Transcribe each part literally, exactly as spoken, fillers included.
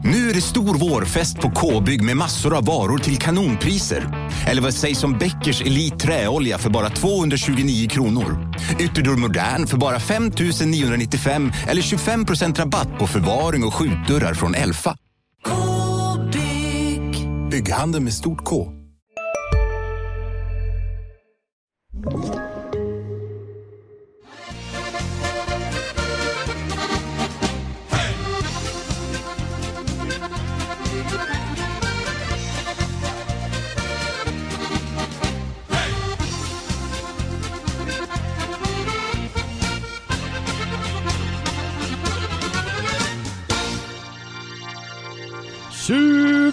Nu är det stor vårfest på K-bygg med massor av varor till kanonpriser. Eller vad sägs om Bäckers Elite träolja för bara tvåhundratjugonio kronor. Ytterdörr Modern för bara fem tusen niohundranittiofem eller tjugofem procent rabatt på förvaring och skjutdörrar från Elfa. K-bygg. Bygghandel med stort K. Tjut,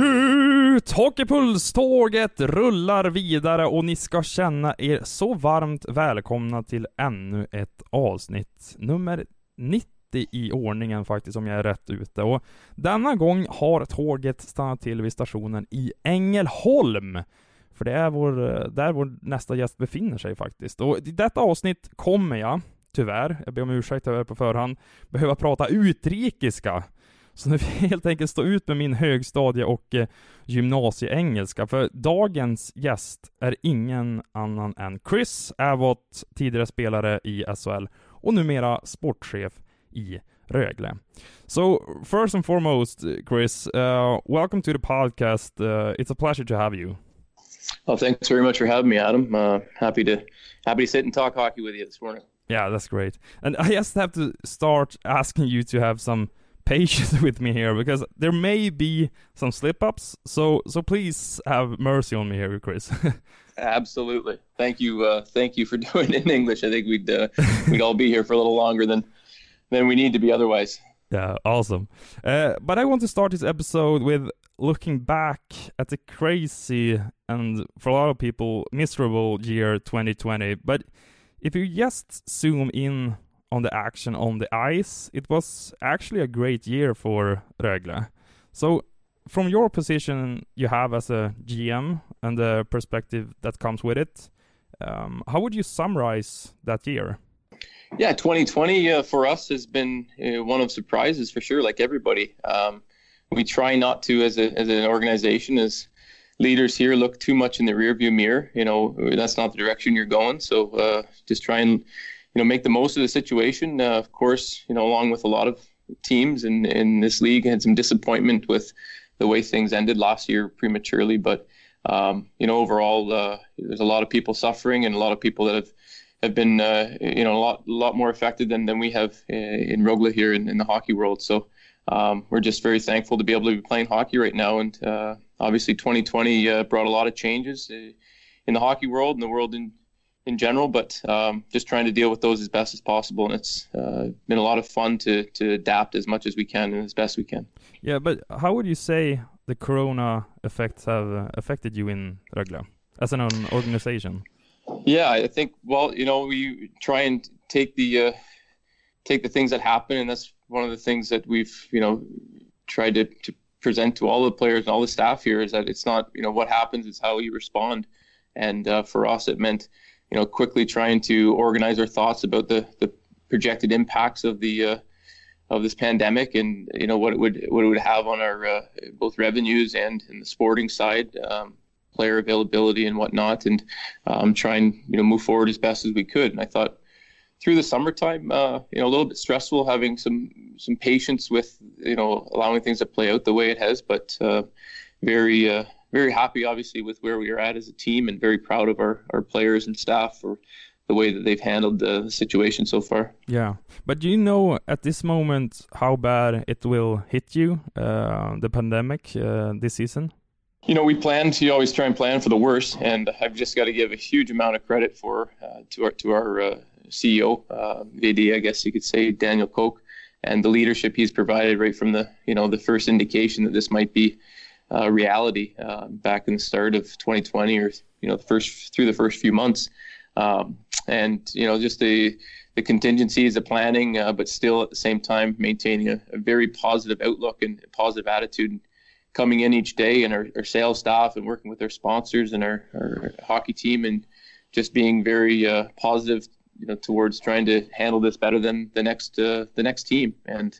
tjut! Hockeypuls-tåget rullar vidare och ni ska känna er så varmt välkomna till ännu ett avsnitt. Nummer nittio i ordningen faktiskt, om jag är rätt ute. Och denna gång har tåget stannat till vid stationen i Ängelholm. För det är vår, där vår nästa gäst befinner sig faktiskt. Och i detta avsnitt kommer jag, tyvärr, jag ber om ursäkt tyvärr på förhand, behöva prata utrikiska. Så nu vill jag helt enkelt stå ut med min högstadie- och eh, gymnasieengelska. För dagens gäst är ingen annan än Chris Abbott, tidigare spelare i S H L och numera sportchef i Rögle. So, first and foremost, Chris, uh, welcome to the podcast. Uh, it's a pleasure to have you. Well, thanks very much for having me, Adam. Uh, happy to happy to sit and talk hockey with you this morning. Yeah, that's great. And I just have to start asking you to have some patience with me here, because there may be some slip-ups, so so please have mercy on me here, Chris. Absolutely. Thank you. Uh, thank you for doing it in English. I think we'd uh, we'd all be here for a little longer than than we need to be otherwise. Yeah, awesome. Uh, but I want to start this episode with looking back at the crazy and, for a lot of people, miserable year twenty twenty. But if you just zoom in on the action on the ice, it was actually a great year for Rögle. So, from your position you have as a G M and the perspective that comes with it, um, how would you summarize that year? Yeah, twenty twenty uh, for us has been uh, one of surprises for sure, like everybody. Um, we try not to, as, a, as an organization, as leaders here, look too much in the rearview mirror. You know, that's not the direction you're going. So uh, just try and you know, make the most of the situation. Uh, of course, you know, along with a lot of teams in, in this league, had some disappointment with the way things ended last year prematurely. But, um, you know, overall, uh, there's a lot of people suffering and a lot of people that have, have been, uh, you know, a lot, a lot more affected than, than we have in Rögle here in, in the hockey world. So um, we're just very thankful to be able to be playing hockey right now. And uh, obviously twenty twenty uh, brought a lot of changes in the hockey world and the world in in general, but um, just trying to deal with those as best as possible. And it's uh, been a lot of fun to to adapt as much as we can and as best we can. Yeah, but how would you say the corona effects have uh, affected you in Rögle as an organization? Yeah, I think, well, you know, we try and take the uh, take the things that happen, and that's one of the things that we've, you know, tried to, to present to all the players and all the staff here, is that it's not, you know, what happens, it's how you respond. And uh, for us, it meant, you know, quickly trying to organize our thoughts about the, the projected impacts of the uh, of this pandemic, and you know what it would what it would have on our uh, both revenues and in the sporting side, um, player availability and whatnot, and um, try and you know move forward as best as we could. And I thought through the summertime, uh, you know, a little bit stressful, having some some patience with you know allowing things to play out the way it has, but uh, very. Uh, Very happy, obviously, with where we are at as a team, and very proud of our, our players and staff for the way that they've handled the situation so far. Yeah, but do you know at this moment how bad it will hit you, uh, the pandemic, uh, this season? You know, we plan to always try and plan for the worst, and I've just got to give a huge amount of credit for uh, to our to our uh, C E O, uh, V D, I guess you could say, Daniel Koch, and the leadership he's provided right from the you know the first indication that this might be Uh, reality uh, back in the start of twenty twenty, or you know the first through the first few months, um, and you know just the the contingencies, the planning, uh, but still at the same time maintaining a, a very positive outlook and a positive attitude, coming in each day, and our, our sales staff and working with our sponsors and our, our hockey team, and just being very uh, positive, you know, towards trying to handle this better than the next uh, the next team. And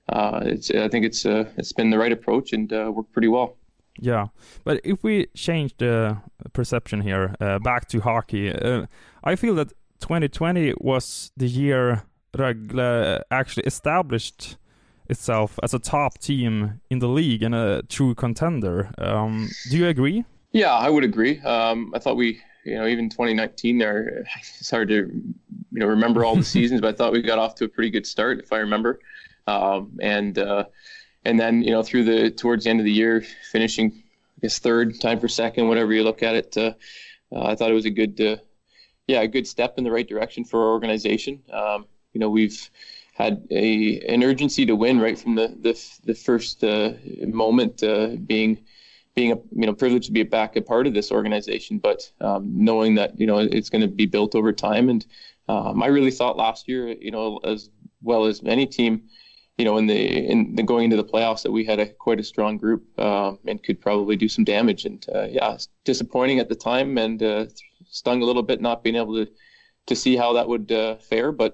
uh, it's I think it's uh, it's been the right approach and uh, worked pretty well. Yeah, but if we change the perception here uh, back to hockey, uh, I feel that twenty twenty was the year Rögle actually established itself as a top team in the league and a true contender. Um, do you agree? Yeah, I would agree. Um, I thought we, you know, even twenty nineteen there, it's hard to, you know, remember all the seasons, but I thought we got off to a pretty good start, if I remember. Um, and uh, and then, you know, through the towards the end of the year, finishing, I guess, third, time for second, whatever you look at it. Uh, uh, I thought it was a good, uh, yeah, a good step in the right direction for our organization. Um, you know, we've had a an urgency to win right from the the, the first uh, moment, uh, being being a you know privileged to be back a part of this organization, but um, knowing that you know it's going to be built over time. And um, I really thought last year, you know, as well as any team, you know, in the in the going into the playoffs, that we had a quite a strong group um, and could probably do some damage. And uh, yeah, it's disappointing at the time and uh, stung a little bit not being able to to see how that would uh, fare, but.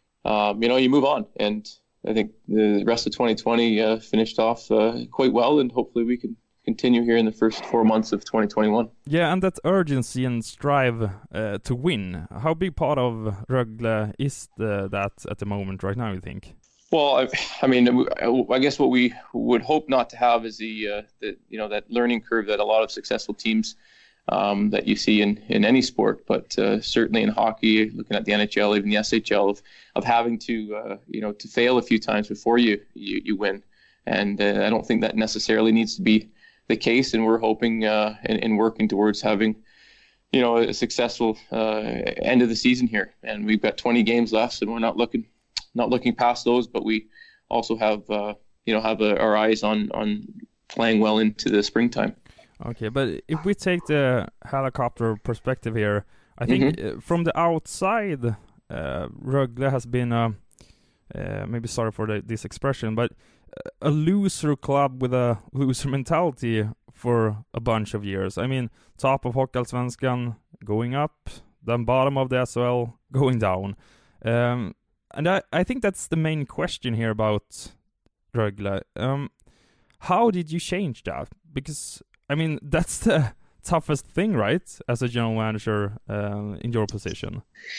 Um, you know, you move on, and I think the rest of twenty twenty uh, finished off uh, quite well, and hopefully we can continue here in the first four months of twenty twenty-one. Yeah, and that urgency and strive uh, to win. How big part of Rögle is the, that at the moment right now, you think? Well, I, I mean, I guess what we would hope not to have is the, uh, the you know, that learning curve that a lot of successful teams Um, that you see in, in any sport, but uh, certainly in hockey, looking at the N H L, even the S H L, of, of having to uh, you know to fail a few times before you you, you win, and uh, I don't think that necessarily needs to be the case. And we're hoping uh, and, and working towards having you know a successful uh, end of the season here. And we've got twenty games left, and we're not looking not looking past those, but we also have uh, you know have a, our eyes on on playing well into the springtime. Okay, but if we take the helicopter perspective here, I think mm-hmm. from the outside, uh, Rögle has been, a, uh, maybe sorry for the, this expression, but a loser club with a loser mentality for a bunch of years. I mean, top of Hockeyallsvenskan going up, then bottom of the S H L going down. Um, and I, I think that's the main question here about Rögle. Um, how did you change that? Because I mean, that's the toughest thing, right? As a general manager uh, in your position.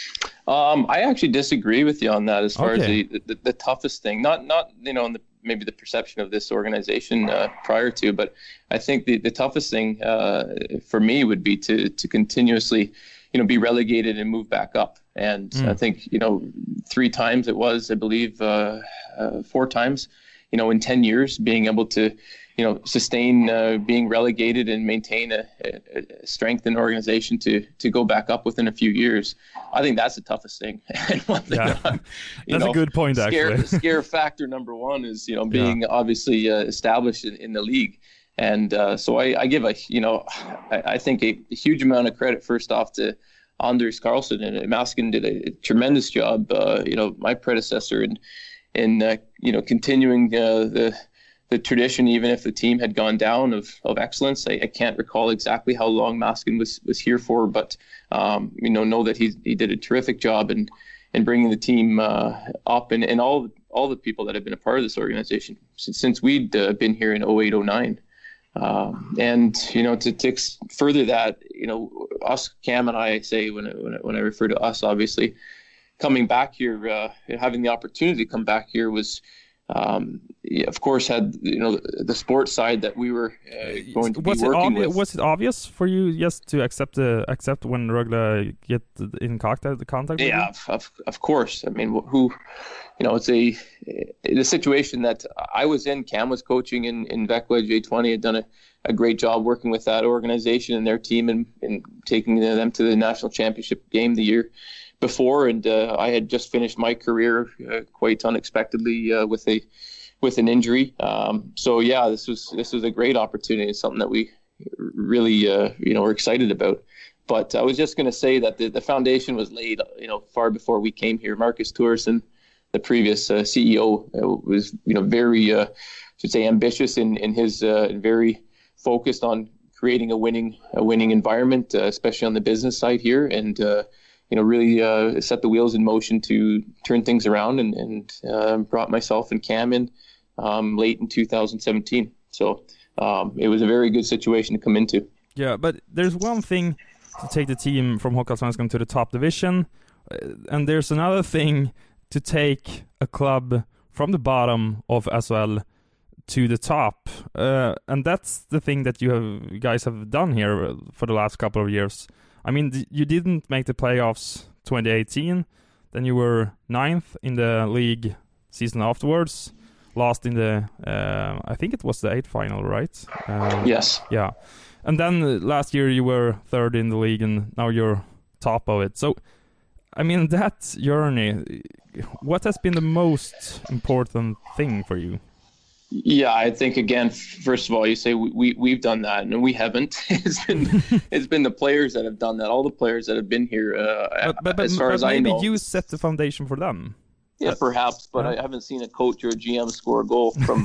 Um, I actually disagree with you on that as far okay. as the, the, the toughest thing. Not, not you know, in the, maybe the perception of this organization uh, prior to, but I think the, the toughest thing uh, for me would be to to continuously, you know, be relegated and move back up. And mm. I think, you know, three times it was, I believe, uh, uh, four times, you know, in ten years, being able to, you know, sustain uh, being relegated and maintain a, a, a strengthened organization to to go back up within a few years. I think that's the toughest thing. And one thing yeah. that I'm, you that's know, a good point, scare, actually. Scare factor number one is, you know, being yeah. obviously uh, established in, in the league. And uh, so I, I give a, you know, I, I think a, a huge amount of credit first off to Anders Karlsson, and Maskin did a, a tremendous job. Uh, you know, my predecessor in, in uh, you know, continuing uh, the the tradition, even if the team had gone down, of of excellence. I, I can't recall exactly how long Maskin was was here for, but um, you know, know that he he did a terrific job in in bringing the team uh, up, and, and all all the people that have been a part of this organization since since we'd uh, been here in oh eight oh nine. Um, and you know, to, to further that, you know, us, Cam and I say when I, when I, when I refer to us, obviously coming back here, uh, having the opportunity to come back here was. Um, yeah, of course, had you know the, the sports side that we were uh, going to was be working it with. Was it obvious for you just to accept the accept when Rögle get in contact contact? Yeah, with you? of of course. I mean, who, you know, it's a the situation that I was in. Cam was coaching in in Växjö J twenty. Had done a, a great job working with that organization and their team, and, and taking them to the national championship game the year before, and uh, I had just finished my career uh, quite unexpectedly uh, with a with an injury. Um, so yeah, this was this was a great opportunity. It's something that we really uh, you know were excited about. But I was just going to say that the, the foundation was laid you know far before we came here. Marcus Thuresson, the previous uh, C E O, uh, was you know very uh, should say ambitious in in his uh, very focused on creating a winning a winning environment, uh, especially on the business side here, and. Uh, you know, really uh, set the wheels in motion to turn things around, and, and uh, brought myself and Cam in um, late in two thousand seventeen. So um, it was a very good situation to come into. Yeah, but there's one thing to take the team from Hockeyallsvenskan to the top division, uh, and there's another thing to take a club from the bottom of S O L to the top, uh, and that's the thing that you have you guys have done here for the last couple of years. I mean, th- you didn't make the playoffs twenty eighteen, then you were ninth in the league season afterwards, lost in the uh, I think it was the eighth final, right? Uh, yes. Yeah, and then uh, last year you were third in the league, and now you're top of it. So, I mean, that journey, what has been the most important thing for you? Yeah, I think again, first of all, you say we, we we've done that, and we haven't. It's been it's been the players that have done that. All the players that have been here, uh, but, but, but, as far but as maybe I know. you set the foundation for them. Yeah, But- perhaps, but Yeah. I haven't seen a coach or a G M score a goal from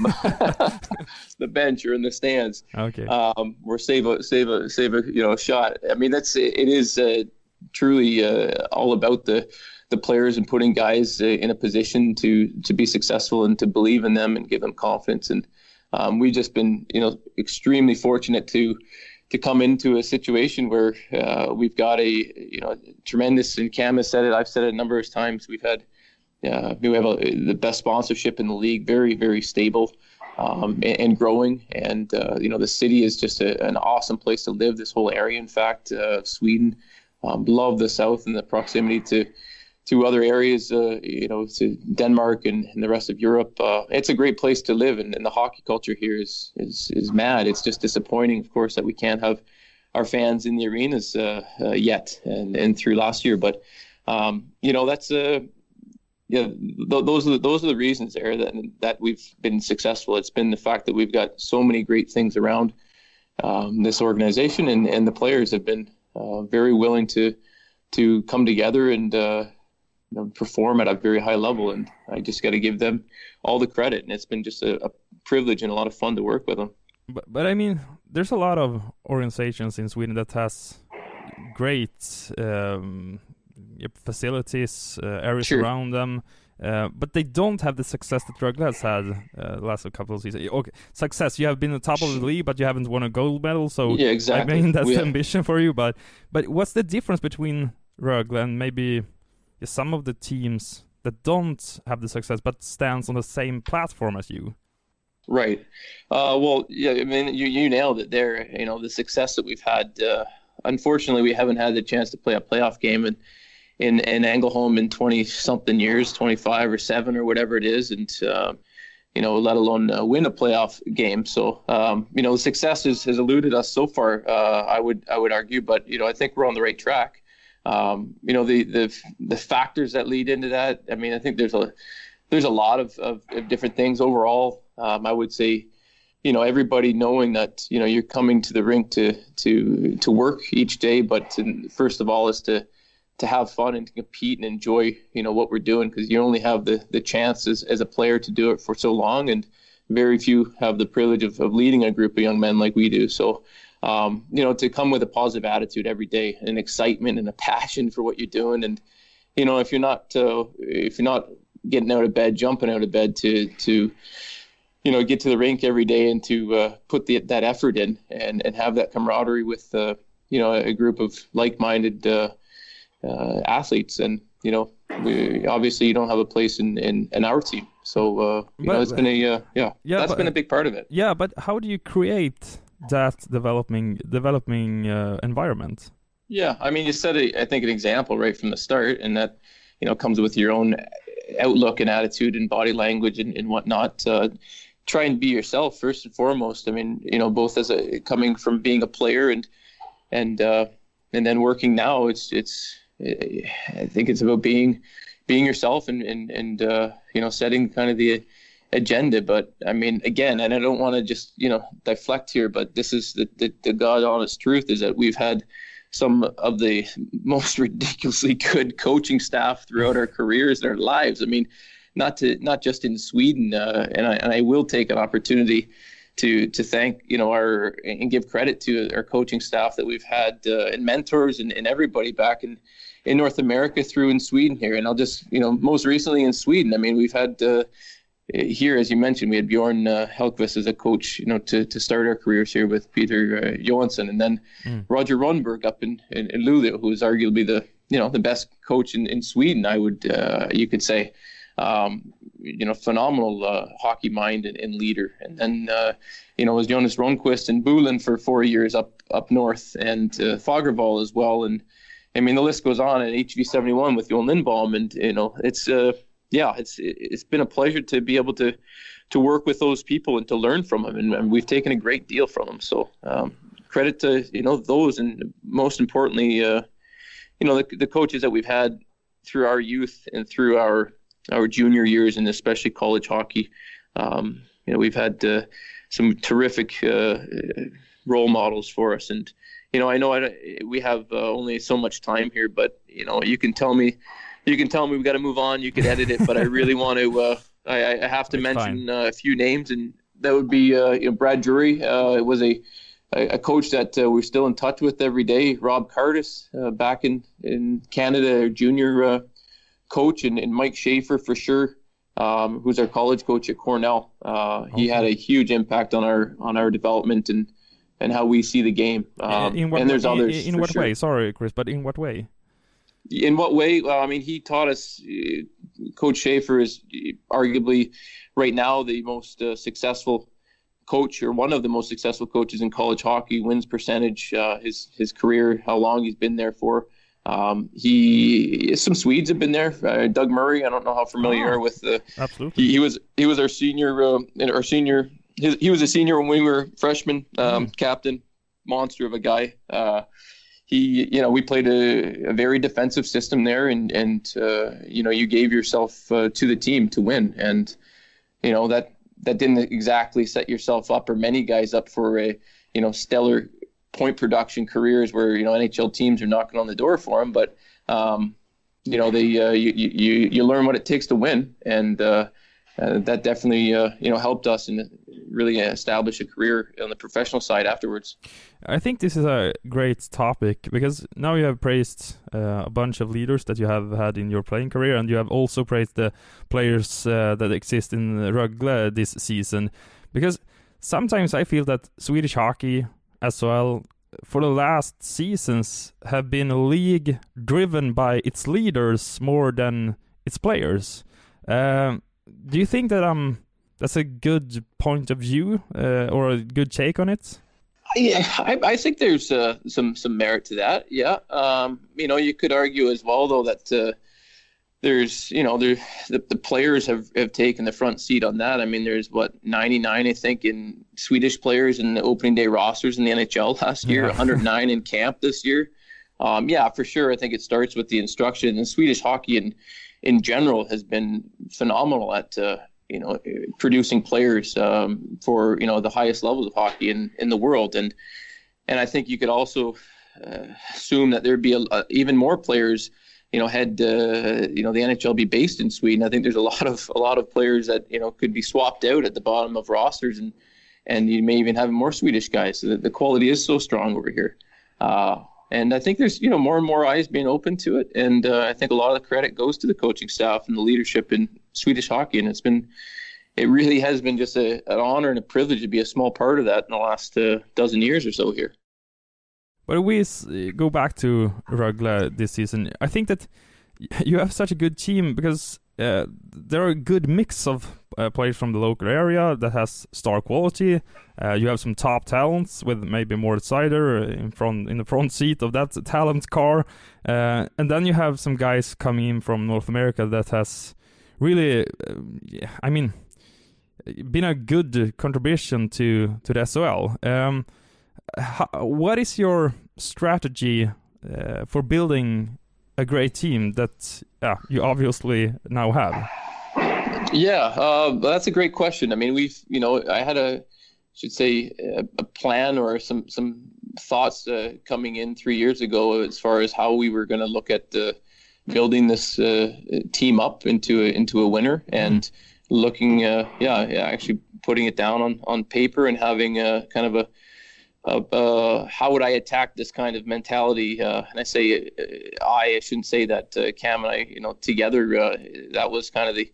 the bench or in the stands. Okay. Um, or save a save a save a you know shot. I mean, that's it is uh, truly uh, all about the. the players and putting guys uh, in a position to to be successful and to believe in them and give them confidence. And um, we've just been, you know, extremely fortunate to to come into a situation where uh, we've got a, you know, tremendous, and Cam has said it, I've said it a number of times, we've had, uh, we have a, the best sponsorship in the league, very, very stable um, and, and growing. And, uh, you know, the city is just a, an awesome place to live, this whole area, in fact, uh, Sweden. Um, love the south and the proximity to to other areas, uh, you know, to Denmark and, and the rest of Europe. Uh, it's a great place to live, and, and the hockey culture here is, is is mad. It's just disappointing, of course, that we can't have our fans in the arenas uh, uh, yet, and, and through last year. But um, you know, that's uh, yeah, th- those are the, those are the reasons there that that we've been successful. It's been the fact that we've got so many great things around um, this organization, and, and the players have been uh, very willing to to come together and. Uh, You know, perform at a very high level, and I just got to give them all the credit. And it's been just a, a privilege and a lot of fun to work with them. But, but I mean, there's a lot of organizations in Sweden that has great um, facilities, uh, areas Sure. around them, uh, but they don't have the success that Rögle has had uh, the last couple of seasons. Okay, success. You have been on top of the league, but you haven't won a gold medal. So Yeah, exactly. I mean, that's We- the ambition for you. But but what's the difference between Rögle and maybe some of the teams that don't have the success but stands on the same platform as you? Right. Uh, well, yeah, I mean, you, you nailed it there. You know, the success that we've had, uh, unfortunately, we haven't had the chance to play a playoff game in, in, in Ängelholm in twenty-something years, twenty-five or seven or whatever it is, and, uh, you know, let alone uh, win a playoff game. So, um, you know, the success has, has eluded us so far, uh, I would I would argue, but, you know, I think we're on the right track. Um, you know, the, the the factors that lead into that, I mean, I think there's a there's a lot of, of, of different things overall. Um, I would say, you know, everybody knowing that, you know, you're coming to the rink to to to work each day, but to, first of all is to to have fun and to compete and enjoy, you know, what we're doing, because you only have the the chance as, as a player to do it for so long, and very few have the privilege of, of leading a group of young men like we do. So Um, you know, to come with a positive attitude every day, an excitement and a passion for what you're doing. And, you know, if you're not, uh, if you're not getting out of bed, jumping out of bed to, to, you know, get to the rink every day and to uh, put the, that effort in and, and have that camaraderie with, uh, you know, a group of like-minded uh, uh, athletes. And, you know, we, obviously you don't have a place in, in, in our team. So, uh, you But- know, it's been a, uh, yeah, Yeah, that's but- been a big part of it. Yeah, but how do you create that developing developing uh, environment? Yeah, I mean, you set, a, I think, an example right from the start, and that, you know, comes with your own outlook and attitude and body language and, and whatnot. Uh, try and be yourself first and foremost. I mean, you know, both as a coming from being a player and and uh, and then working now. It's it's I think it's about being being yourself and and and uh, you know, setting kind of the agenda. But I mean, again, and I don't want to just, you know, deflect here, but this is the, the, the God honest truth is that we've had some of the most ridiculously good coaching staff throughout our careers and our lives. I mean, not to not just in Sweden, uh, and I and I will take an opportunity to to thank, you know, our and give credit to our coaching staff that we've had uh, and mentors and, and everybody back in in North America through in Sweden here. And I'll just, you know, most recently in Sweden, I mean, we've had uh, here, as you mentioned, we had Bjorn uh, Hellkvist as a coach, you know, to, to start our careers here with Peter uh, Johansson, and then mm. Roger Rönnberg up in, in, in Luleå, who is arguably the, you know, the best coach in, in Sweden, I would, uh, you could say, um, you know, phenomenal uh, hockey mind and, and leader. And then, uh, you know, it was Jonas Rönnqvist in Boliden for four years up, up north, and uh, Fagervall as well. And I mean, the list goes on at H V seventy-one with Jon Lindbaum, and, you know, it's, uh, yeah, it's it's been a pleasure to be able to to work with those people and to learn from them, and, and we've taken a great deal from them. So um, credit to, you know, those, and most importantly, uh, you know, the, the coaches that we've had through our youth and through our our junior years, and especially college hockey. Um, you know, we've had uh, some terrific uh, role models for us, and you know, I know I, we have uh, only so much time here, but you know, you can tell me. You can tell me we got to move on. You can edit it, but I really want to. Uh, I, I have to it's mention uh, a few names, and that would be uh, you know, Brad Drury. Uh, it was a a coach that uh, we're still in touch with every day. Rob Cardis, uh, back in in Canada, junior uh, coach, and, and Mike Schaefer for sure, um, who's our college coach at Cornell. Uh, okay. He had a huge impact on our on our development and and how we see the game. Um, in what, and there's in, others. In what sure. way? Sorry, Chris, but in what way? In what way? Well, I mean, he taught us. Uh, Coach Schaefer is arguably right now the most uh, successful coach, or one of the most successful coaches in college hockey. Wins percentage, uh, his his career, how long he's been there for. Um, he some Swedes have been there. Uh, Doug Murray. I don't know how familiar you oh, are with the. Absolutely. He, he was he was our senior. Uh, our senior. His, he was a senior when we were freshmen. Um, mm. Captain, monster of a guy. Uh, He, you know, we played a, a very defensive system there, and and uh, you know, you gave yourself uh, to the team to win, and you know that that didn't exactly set yourself up, or many guys up, for a you know stellar point production careers where you know N H L teams are knocking on the door for them. But um, you know, they uh, you you you learn what it takes to win, and uh, uh, that definitely uh, you know helped us and really establish a career on the professional side afterwards. I think this is a great topic, because now you have praised uh, a bunch of leaders that you have had in your playing career, and you have also praised the players uh, that exist in Rögle this season. Because sometimes I feel that Swedish hockey as well, for the last seasons, have been a league driven by its leaders more than its players. Um, do you think that um that's a good point of view uh, or a good take on it? Yeah, I, I think there's uh, some some merit to that. Yeah, um, you know, you could argue as well, though, that uh, there's, you know, there the, the players have, have taken the front seat on that. I mean, there's what ninety-nine, I think, in Swedish players in the opening day rosters in the N H L last year. Yeah. one hundred nine in camp this year. Um, yeah, for sure. I think it starts with the instruction. And Swedish hockey in in general has been phenomenal at uh, you know, producing players um, for, you know, the highest levels of hockey in, in the world. And and I think you could also uh, assume that there'd be a, a, even more players, you know, had, uh, you know, the N H L be based in Sweden. I think there's a lot of a lot of players that, you know, could be swapped out at the bottom of rosters, and, and you may even have more Swedish guys. So the, the quality is so strong over here. Uh, And I think there's, you know, more and more eyes being open to it. And uh, I think a lot of the credit goes to the coaching staff and the leadership in Swedish hockey. And it's been, it really has been just a, an honor and a privilege to be a small part of that in the last uh, dozen years or so here. But if we go back to Rögle this season, I think that you have such a good team, because uh, there are a good mix of uh, players from the local area that has star quality. Uh, you have some top talents with maybe Moritz Seider in front in the front seat of that talent car, uh, and then you have some guys coming in from North America that has really, uh, I mean, been a good contribution to to the S O L. Um, how, what is your strategy uh, for building a great team that uh, you obviously now have? Yeah, uh, that's a great question. I mean, we've, you know, I had a, should say, a, a plan or some some thoughts uh, coming in three years ago as far as how we were going to look at uh, building this uh, team up into a, into a winner, and mm. looking, uh, yeah, yeah, actually putting it down on, on paper and having a kind of a, a uh, how would I attack this kind of mentality? Uh, and I say uh, I, I shouldn't say that. Uh, Cam and I, you know, together, uh, that was kind of the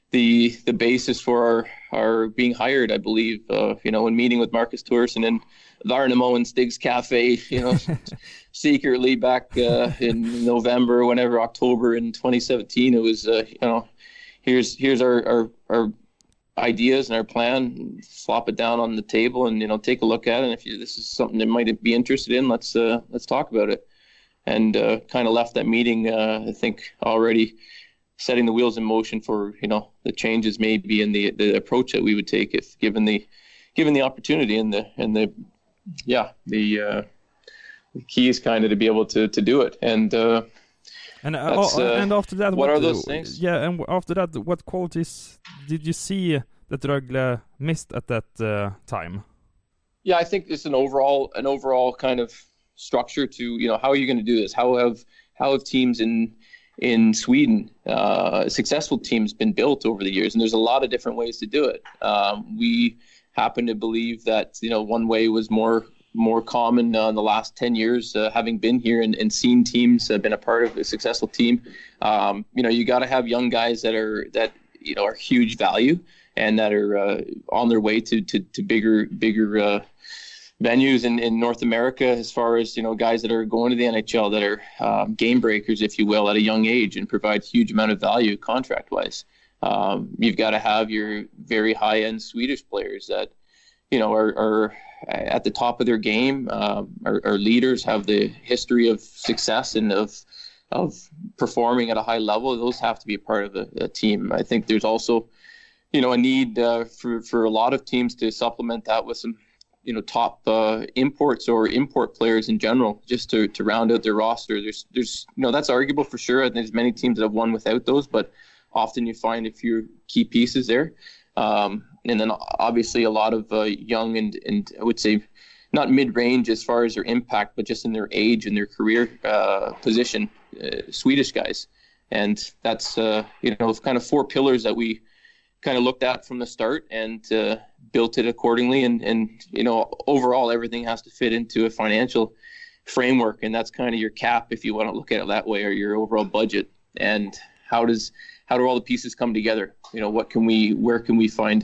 the the basis for our, our being hired, I believe. Uh, you know, when meeting with Marcus Thorson and Varnamo and Stig's Cafe, you know, secretly back uh, in November, whenever October in twenty seventeen, it was uh, you know, here's here's our, our our ideas and our plan. Flop it down on the table, and you know, take a look at it. And if you, this is something that might be interested in, let's uh, let's talk about it. And uh, kind of left that meeting, uh, I think, already setting the wheels in motion for, you know, the changes maybe in the the approach that we would take if given the given the opportunity and the and the yeah the, uh, the key is kind of to be able to to do it. And uh, and uh, uh, and after that, what, what are those uh, things? Yeah, and after that, what qualities did you see that Rögle missed at that uh, time? Yeah, I think it's an overall an overall kind of structure to, you know, how are you going to do this? How have how have teams in in Sweden, uh, successful teams, been built over the years? And there's a lot of different ways to do it. Um, we happen to believe that, you know, one way was more more common uh, in the last ten years, uh, having been here and, and seen teams have uh, been a part of a successful team. Um, you know, you got to have young guys that are that you know are huge value and that are uh, on their way to to, to bigger bigger. Uh, venues in, in North America, as far as, you know, guys that are going to the N H L that are um, game breakers, if you will, at a young age and provide huge amount of value contract wise. Um, you've got to have your very high end Swedish players that, you know, are, are at the top of their game, um, are, are leaders, have the history of success and of of performing at a high level. Those have to be a part of a, a team. I think there's also, you know, a need uh, for, for a lot of teams to supplement that with some, you know, top uh, imports or import players in general, just to, to round out their roster. There's, there's, you know, that's arguable for sure. And there's many teams that have won without those, but often you find a few key pieces there. Um, and then obviously a lot of uh, young and, and I would say not mid-range as far as their impact, but just in their age and their career uh, position, uh, Swedish guys. And that's, uh, you know, kind of four pillars that we kind of looked at from the start and uh, built it accordingly. And, and, you know, overall, everything has to fit into a financial framework. And that's kind of your cap, if you want to look at it that way, or your overall budget. And how does, how do all the pieces come together? You know, what can we, where can we find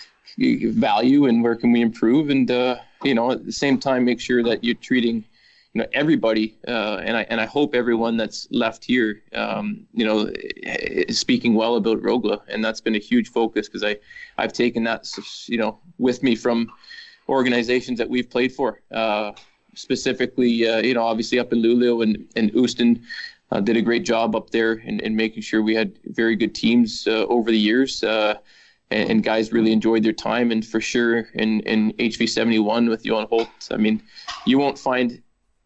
value and where can we improve? And, uh, you know, at the same time, make sure that you're treating, you know, everybody, uh, and I and I hope everyone that's left here, um, you know, is speaking well about Rögle, and that's been a huge focus because I, I've taken that, you know, with me from organizations that we've played for, uh, specifically, uh, you know, obviously up in Luleå and and Houston, uh, did a great job up there in, in making sure we had very good teams uh, over the years, uh, and, and guys really enjoyed their time, and for sure in in H V seventy-one with Johan Holt, I mean, you won't find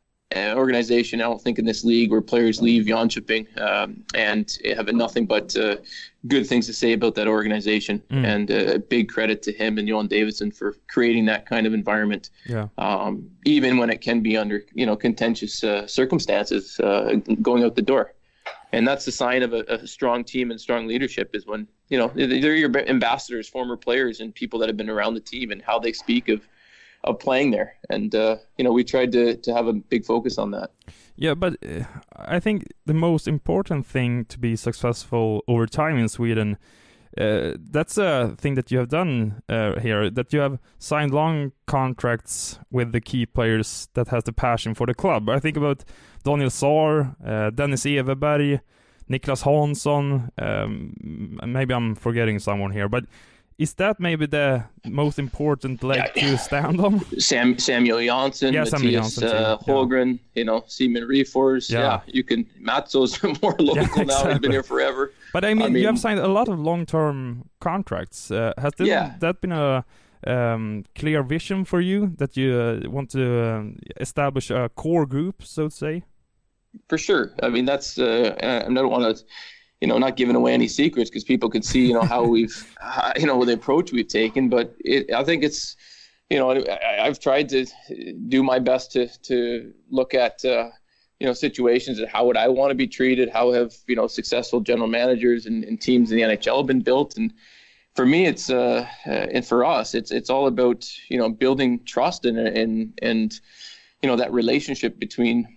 an organization, I don't think, in this league where players leave Jönköping um, and have nothing but uh, good things to say about that organization. Mm. And a uh, big credit to him and Johan Davidson for creating that kind of environment. Yeah. Um, even when it can be under, you know, contentious uh, circumstances uh, going out the door. And that's the sign of a, a strong team and strong leadership, is when, you know, they're your ambassadors, former players, and people that have been around the team and how they speak of of playing there. And uh, you know, we tried to to have a big focus on that. Yeah, but uh, I think the most important thing to be successful over time in Sweden, uh, that's a thing that you have done uh, here, that you have signed long contracts with the key players that has the passion for the club. I think about Daniel Saar, uh, Dennis Everberg, Niklas Hansson, um, maybe I'm forgetting someone here, but is that maybe the most important leg yeah. to stand on? Sam Samuel Jansson, yeah, Matthias uh, Holgren, yeah. you know, Simon Riefors. Yeah. yeah, you can. Matzo's more local yeah, exactly. now. He's been here forever. But I mean, I mean you have signed a lot of long-term contracts. Uh, has that, yeah. that been a um, clear vision for you, that you uh, want to uh, establish a core group, so to say? For sure. I mean, that's. Uh, I don't want to. You know, not giving away any secrets, because people could see, you know, how we've, you know, the approach we've taken. But it, I think it's, you know, I, I've tried to do my best to to look at, uh, you know, situations and how would I want to be treated? How have, you know, successful general managers and, and teams in the N H L been built? And for me, it's, uh, uh, and for us, it's it's all about, you know, building trust and and and, you know, that relationship between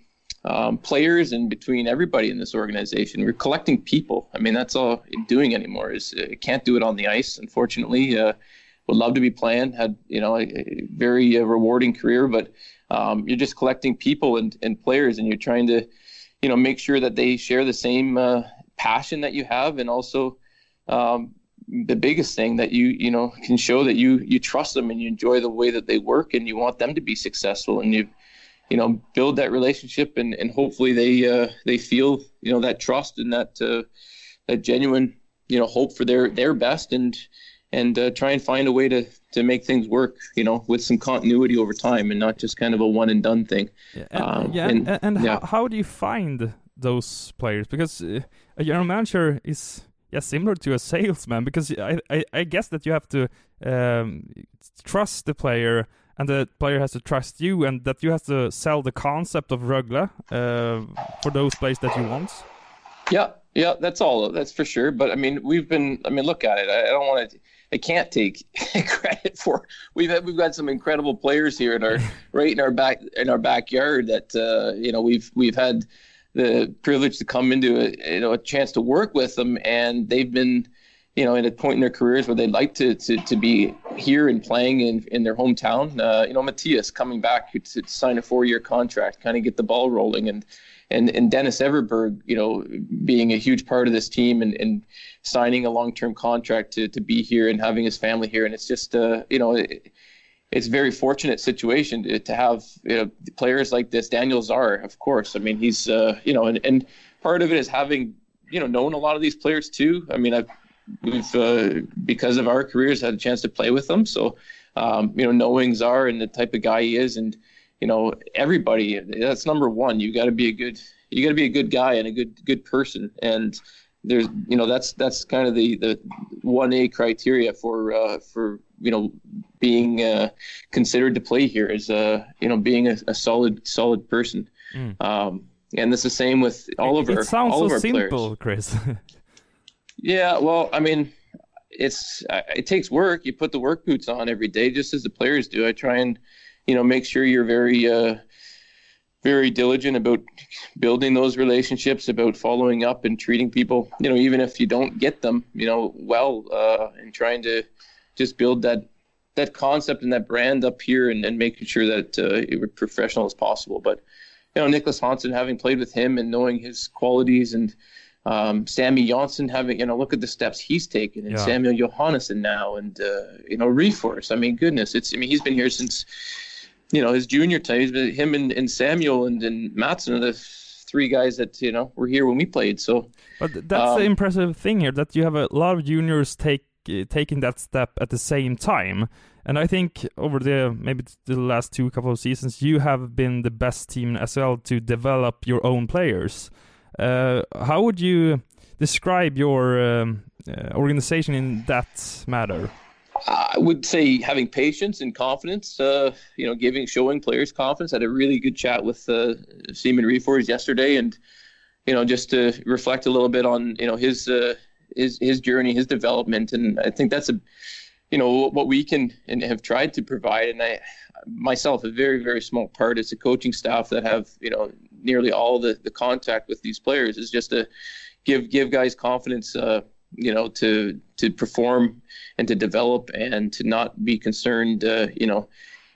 um, players and between everybody in this organization. We're collecting people. I mean, that's all I'm doing anymore. Is uh, can't do it on the ice, unfortunately. Uh, would love to be playing. Had you know a, a very uh, rewarding career, but um, you're just collecting people and, and players, and you're trying to you know make sure that they share the same uh, passion that you have, and also um, the biggest thing that you you know can show that you you trust them and you enjoy the way that they work, and you want them to be successful, and you. you know, build that relationship, and, and hopefully they uh, they feel, you know, that trust and that uh, that genuine, you know, hope for their, their best, and and uh, try and find a way to, to make things work, you know, with some continuity over time, and not just kind of a one and done thing. Yeah, and, um, yeah, and, and, and yeah. How, how do you find those players? Because uh, a general manager is yeah similar to a salesman, because I I, I guess that you have to um, trust the player. And the player has to trust you, and that you have to sell the concept of Rögle uh, for those players that you want. Yeah, yeah, that's all. That's for sure. But I mean, we've been. I mean, look at it. I, I don't want to. I can't take credit for. We've had, we've got some incredible players here in our right in our back in our backyard that uh, you know we've we've had the privilege to come into a, you know a chance to work with them, and they've been. You know, at a point in their careers where they'd like to to, to be here and playing in, in their hometown. Uh, you know, Matthias coming back to, to sign a four-year contract, kind of get the ball rolling, and and and Dennis Everberg, you know, being a huge part of this team and, and signing a long-term contract to to be here and having his family here. And it's just, uh, you know, it, it's a very fortunate situation to, to have you know players like this. Daniel Czar, of course. I mean, he's uh, you know, and, and part of it is having you know known a lot of these players too. I mean, I've We've, uh, because of our careers, had a chance to play with them. So, um, you know, knowing Czar and the type of guy he is, and you know, everybody. That's number one. You got to be a good. You got to be a good guy and a good good person. And there's, you know, that's that's kind of the the one A criteria for uh, for you know being uh, considered to play here is uh you know being a, a solid solid person. Mm. Um, and it's the same with all of it, our it sounds all so of our simple, players. Chris. Yeah, well, I mean, it's it takes work. You put the work boots on every day, just as the players do. I try and, you know, make sure you're very, uh, very diligent about building those relationships, about following up and treating people, you know, even if you don't get them, you know, well, uh, and trying to just build that that concept and that brand up here, and, and making sure that uh, you're professional as possible. But, you know, Nicholas Hansen, having played with him and knowing his qualities, and Um, Sammy Jonsson having, you know, look at the steps he's taken, and yeah. Samuel Johannesson now, and, uh, you know, Reforce. I mean, goodness, it's, I mean, he's been here since, you know, his junior time. He's been, him and, and Samuel and, and Matson are the three guys that, you know, were here when we played. So, but that's um, the impressive thing here, that you have a lot of juniors take uh, taking that step at the same time. And I think over the maybe the last two couple of seasons, you have been the best team in S H L to develop your own players. Uh, how would you describe your um, uh, organization in that matter? I would say having patience and confidence, uh, you know, giving, showing players confidence. I had a really good chat with uh, Seaman Reforce yesterday, and, you know, just to reflect a little bit on, you know, his, uh, his, his journey, his development. And I think that's a, you know, what we can and have tried to provide. And I, myself, a very, very small part as a coaching staff that have, you know, nearly all the, the contact with these players, is just to give give guys confidence, uh, you know, to to perform and to develop, and to not be concerned, uh, you know,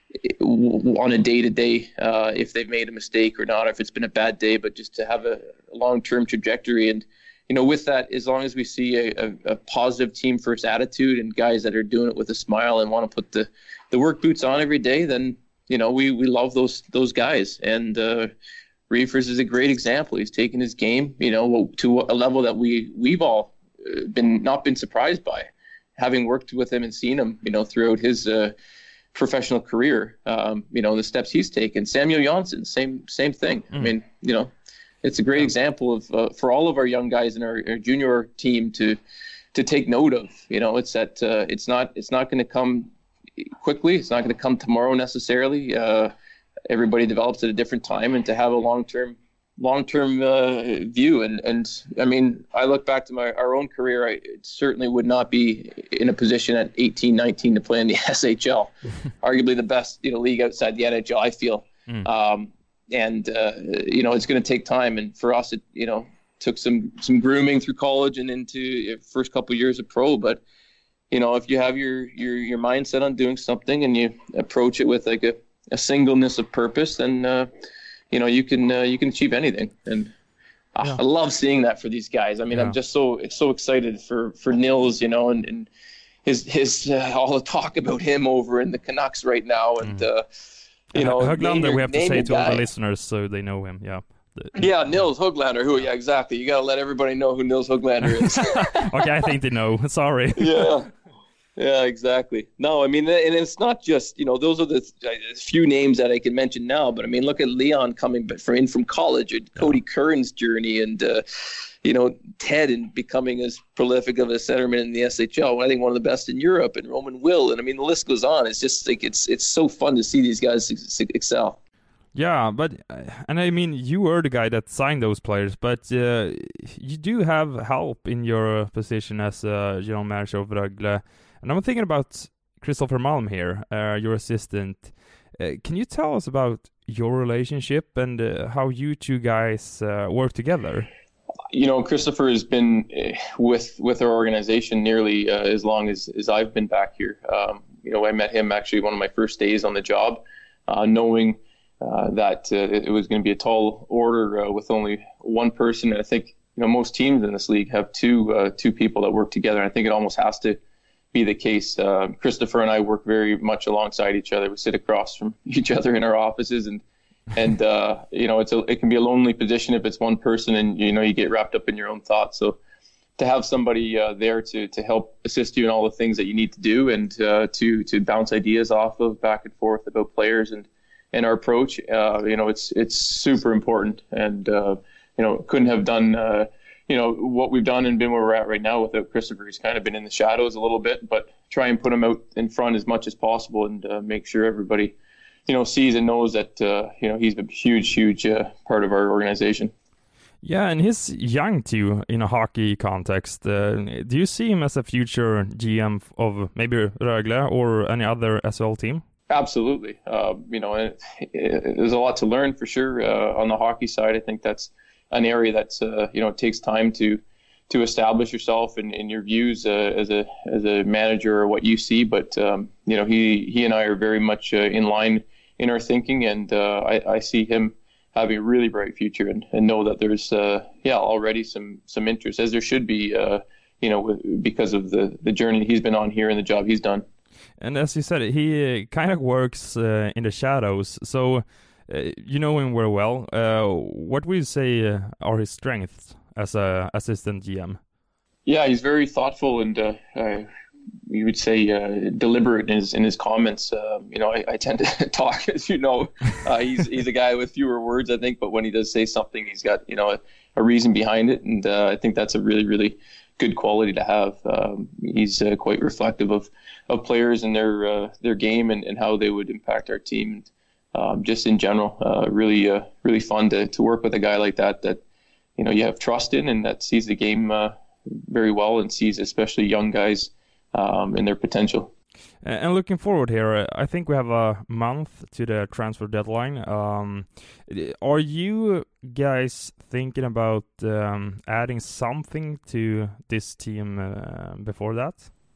on a day to day if they've made a mistake or not, or if it's been a bad day, but just to have a long term trajectory. And you know, with that, as long as we see a, a, a positive team first attitude and guys that are doing it with a smile and want to put the the work boots on every day, then you know we we love those those guys. And uh, Reforce is a great example. He's taken his game, you know, to a level that we we've all been not been surprised by, having worked with him and seen him, you know, throughout his uh, professional career. Um, you know, the steps he's taken. Samuel Jonsson, same same thing. Mm. I mean, you know, it's a great yeah. example of uh, for all of our young guys in our, our junior team to to take note of. You know, it's that uh, it's not it's not going to come quickly. It's not going to come tomorrow necessarily. Uh, everybody develops at a different time, and to have a long-term long-term uh, view. And, and I mean, I look back to my our own career, I certainly would not be in a position at eighteen, nineteen to play in the S H L, arguably the best, you know, league outside the N H L, I feel. Mm. Um, and uh, you know, it's going to take time. And for us, it you know took some some grooming through college and into first couple of years of pro. But you know, if you have your your your mindset on doing something and you approach it with like a, a singleness of purpose, then uh, you know you can uh, you can achieve anything. And yeah. I love seeing that for these guys. I mean, yeah. I'm just so so excited for for Nils, you know, and, and his his uh, all the talk about him over in the Canucks right now, and mm. uh, you know, Höglander, we have to say to guy. all the listeners so they know him. Yeah. Yeah, Nils Höglander. Who? Yeah, exactly. You got to let everybody know who Nils Höglander is. Okay, I think they know. Sorry. Yeah. Yeah, exactly. No, I mean, and it's not just, you know, those are the few names that I can mention now, but I mean, look at Leon coming from in from college, and yeah. Cody Curran's journey, and, uh, you know, Ted and becoming as prolific of a centerman in the S H L, I think one of the best in Europe, and Roman Will. And I mean, the list goes on. It's just like, it's, it's so fun to see these guys excel. Yeah, but, and I mean, you were the guy that signed those players, but uh, you do have help in your position as uh, general manager of Rögle. And I'm thinking about Christopher Malm here, uh, your assistant. Uh, can you tell us about your relationship and uh, how you two guys uh, work together? You know, Christopher has been with with our organization nearly uh, as long as, as I've been back here. Um, you know, I met him actually one of my first days on the job, uh, knowing uh, that uh, it was going to be a tall order uh, with only one person. And I think, you know, most teams in this league have two uh, two people that work together. And I think it almost has to be the case. Uh, Christopher and I work very much alongside each other. We sit across from each other in our offices, and and uh, you know, it's a, it can be a lonely position if it's one person, and you know, you get wrapped up in your own thoughts. So to have somebody uh, there to to help assist you in all the things that you need to do, and uh, to to bounce ideas off of back and forth about players and and our approach, uh, you know, it's it's super important. And uh, you know, couldn't have done. Uh, you know, what we've done and been where we're at right now without Christopher. He's kind of been in the shadows a little bit, but try and put him out in front as much as possible, and uh, make sure everybody, you know, sees and knows that, uh, you know, he's a huge, huge uh, part of our organization. Yeah, and he's young too in a hockey context. Uh, do you see him as a future G M of maybe Rögle or any other S H L team? Absolutely. Uh, you know, it, it, there's a lot to learn for sure uh, on the hockey side. I think that's an area that's uh, you know, it takes time to to establish yourself and, and your views uh, as a as a manager or what you see. But um, you know, he he and I are very much uh, in line in our thinking, and uh, I, I see him having a really bright future, and, and know that there's uh, yeah already some some interest, as there should be, uh, you know, because of the the journey he's been on here and the job he's done. And as you said, he kind of works uh, in the shadows, so. Uh, you know him very well. Uh, what would you say uh, are his strengths as a assistant G M? Yeah, he's very thoughtful and uh, uh, you would say uh, deliberate in his in his comments. Uh, you know, I, I tend to talk, as you know. Uh, he's he's a guy with fewer words, I think, but when he does say something, he's got, you know, a, a reason behind it, and uh, I think that's a really really good quality to have. Um, he's uh, quite reflective of of players and their uh, their game and, and how they would impact our team. Um, just in general, uh, really, uh, really fun to, to work with a guy like that, that, you know, you have trust in, and that sees the game uh, very well, and sees especially young guys um, and their potential. And looking forward here, I think we have a month to the transfer deadline. Um, are you guys thinking about um, adding something to this team uh, before that?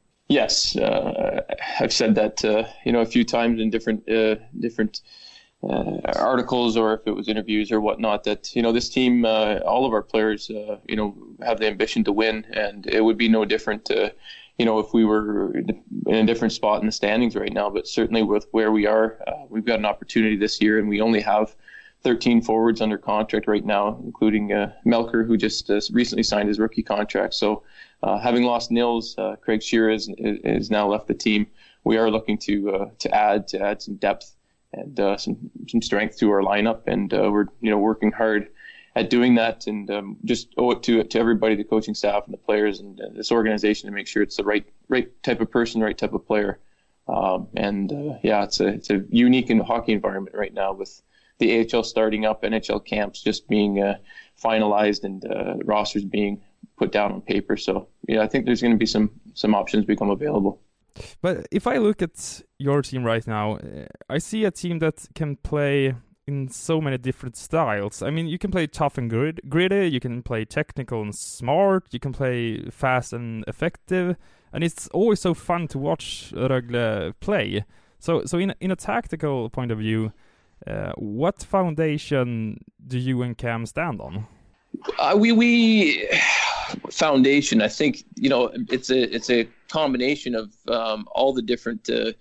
Yes, uh, I've said that uh, you know, a few times in different uh, different uh, articles, or if it was interviews or whatnot, that, you know, this team, uh, all of our players, uh, you know, have the ambition to win, and it would be no different, uh, you know, if we were in a different spot in the standings right now. But certainly with where we are, uh, we've got an opportunity this year, and we only have thirteen forwards under contract right now, including uh, Melker, who just uh, recently signed his rookie contract. So. Uh, having lost Nils, uh, Craig Shearer has, has now left the team. We are looking to uh, to add to add some depth and uh, some some strength to our lineup, and uh, we're you know working hard at doing that, and um, just owe it to to everybody, the coaching staff and the players and uh, this organization, to make sure it's the right right type of person, right type of player. Um, and uh, yeah, it's a it's a unique in hockey environment right now, with the A H L starting up, N H L camps just being uh, finalized, and uh, rosters being put down on paper. So yeah, I think there's going to be some some options become available. But if I look at your team right now, I see a team that can play in so many different styles. I mean, you can play tough and grid, gritty, you can play technical and smart, you can play fast and effective, and it's always so fun to watch Rögle play. So, so in in a tactical point of view, uh, what foundation do you and Cam stand on? Uh, we we foundation. I think you know it's a it's a combination of um, all the different uh,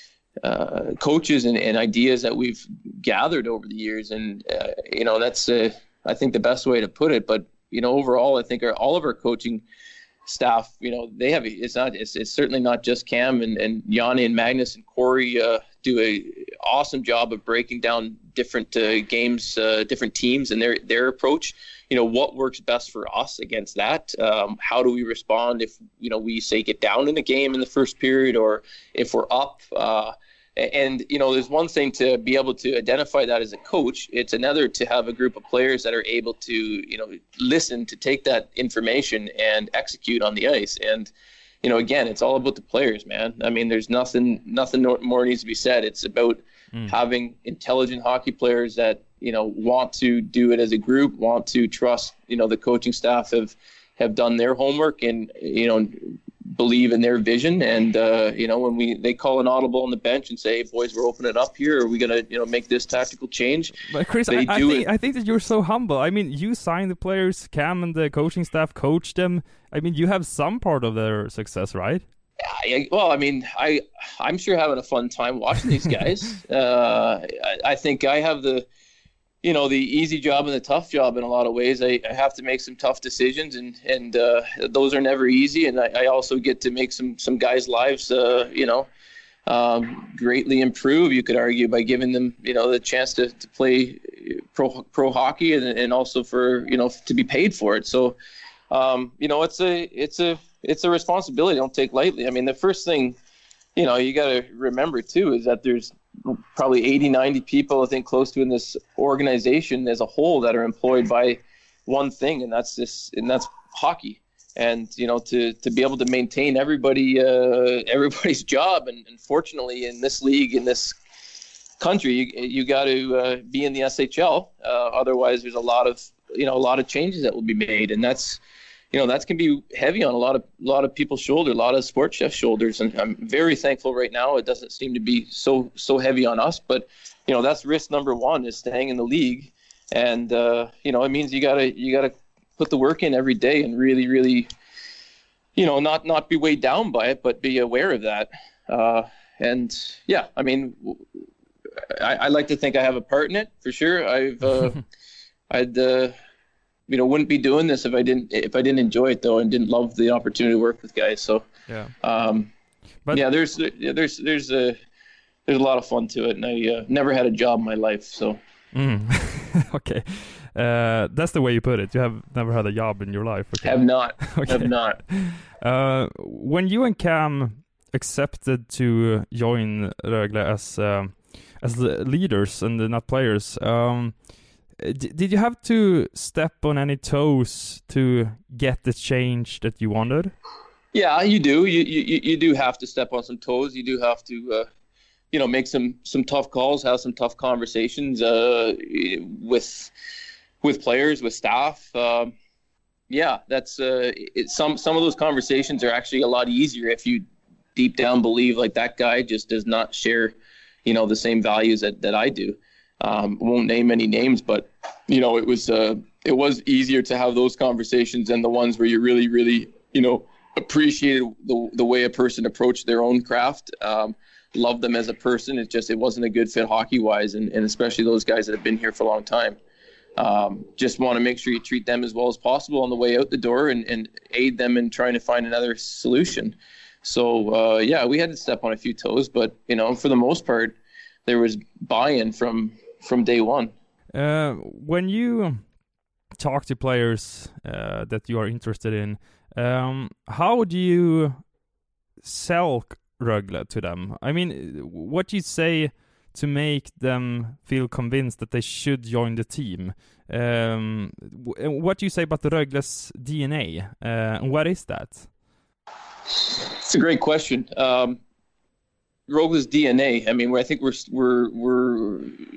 uh, coaches and, and ideas that we've gathered over the years, and uh, you know that's uh, I think the best way to put it. But you know overall, I think our, all of our coaching staff, you know, they have it's not it's, it's certainly not just Cam and, and Yanni and Magnus and Corey uh, do a awesome job of breaking down different uh, games, uh, different teams and their their approach. You know, what works best for us against that? Um, how do we respond if, you know, we say get down in a game in the first period or if we're up? Uh, and, you know, there's one thing to be able to identify that as a coach. It's another to have a group of players that are able to, you know, listen, to take that information and execute on the ice. And, you know, again, it's all about the players, man. I mean, there's nothing, nothing more needs to be said. It's about mm. having intelligent hockey players that, you know, want to do it as a group, want to trust, you know, the coaching staff have, have done their homework and, you know, believe in their vision. And, uh, you know, when we, they call an audible on the bench and say, hey, boys, we're opening it up here. Are we going to, you know, make this tactical change? But Chris, I, I, think, I think that you're so humble. I mean, you sign the players, Cam and the coaching staff coach them. I mean, you have some part of their success, right? Yeah, well, I mean, I, I'm sure having a fun time watching these guys. uh, I, I think I have the, you know, the easy job and the tough job in a lot of ways. I, I have to make some tough decisions, and and uh, those are never easy. And I, I also get to make some some guys' lives, uh, you know, um, greatly improve. You could argue by giving them, you know, the chance to, to play pro pro hockey and and also for, you know, to be paid for it. So, um, you know, it's a it's a it's a responsibility. Don't take lightly. I mean, the first thing, you know, you got to remember too is that there's probably eighty, ninety people, I think, close to in this organization as a whole that are employed by one thing, and that's this, and that's hockey. And, you know, to, to be able to maintain everybody, uh, everybody's job. And, and fortunately in this league, in this country, you, you got to uh, be in the S H L. Uh, otherwise there's a lot of, you know, a lot of changes that will be made. And that's, you know, that's can be heavy on a lot of a lot of people's shoulders, a lot of sports chefs' shoulders, and I'm very thankful right now. It doesn't seem to be so so heavy on us, but you know, that's risk number one is staying in the league, and uh, you know, it means you gotta you gotta put the work in every day and really really, you know, not not be weighed down by it, but be aware of that. Uh, and yeah, I mean, I, I like to think I have a part in it for sure. I've uh, I'd. Uh, you know, wouldn't be doing this if I didn't if I didn't enjoy it though and didn't love the opportunity to work with guys. So yeah, um, but yeah, there's yeah, there's there's a there's a lot of fun to it, and I uh, never had a job in my life. So mm. Okay, uh, that's the way you put it. You have never had a job in your life. Okay. Have not. Okay. Have not. Uh, when you and Cam accepted to join Rögle as uh, as the leaders and not players. Um, Did you have to step on any toes to get the change that you wanted? Yeah, you do. You you you do have to step on some toes. You do have to, uh, you know, make some some tough calls, have some tough conversations uh, with with players, with staff. Um, yeah, that's uh, it, some some of those conversations are actually a lot easier if you deep down believe like that guy just does not share, you know, the same values that that I do. Um, won't name any names, but you know, it was uh, it was easier to have those conversations than the ones where you really, really, you know, appreciated the the way a person approached their own craft, um, loved them as a person. It just it wasn't a good fit hockey wise, and, and especially those guys that have been here for a long time. Um, just want to make sure you treat them as well as possible on the way out the door, and, and aid them in trying to find another solution. So uh, yeah, we had to step on a few toes, but you know, for the most part, there was buy-in from. from day one. Uh, when you talk to players uh, that you are interested in, um, how do you sell Rögle to them? I mean, what do you say to make them feel convinced that they should join the team? Um, what do you say about the Rögle's D N A? Uh, and what is that? It's a great question. Um, Rögle's D N A. I mean, I think we're we're we're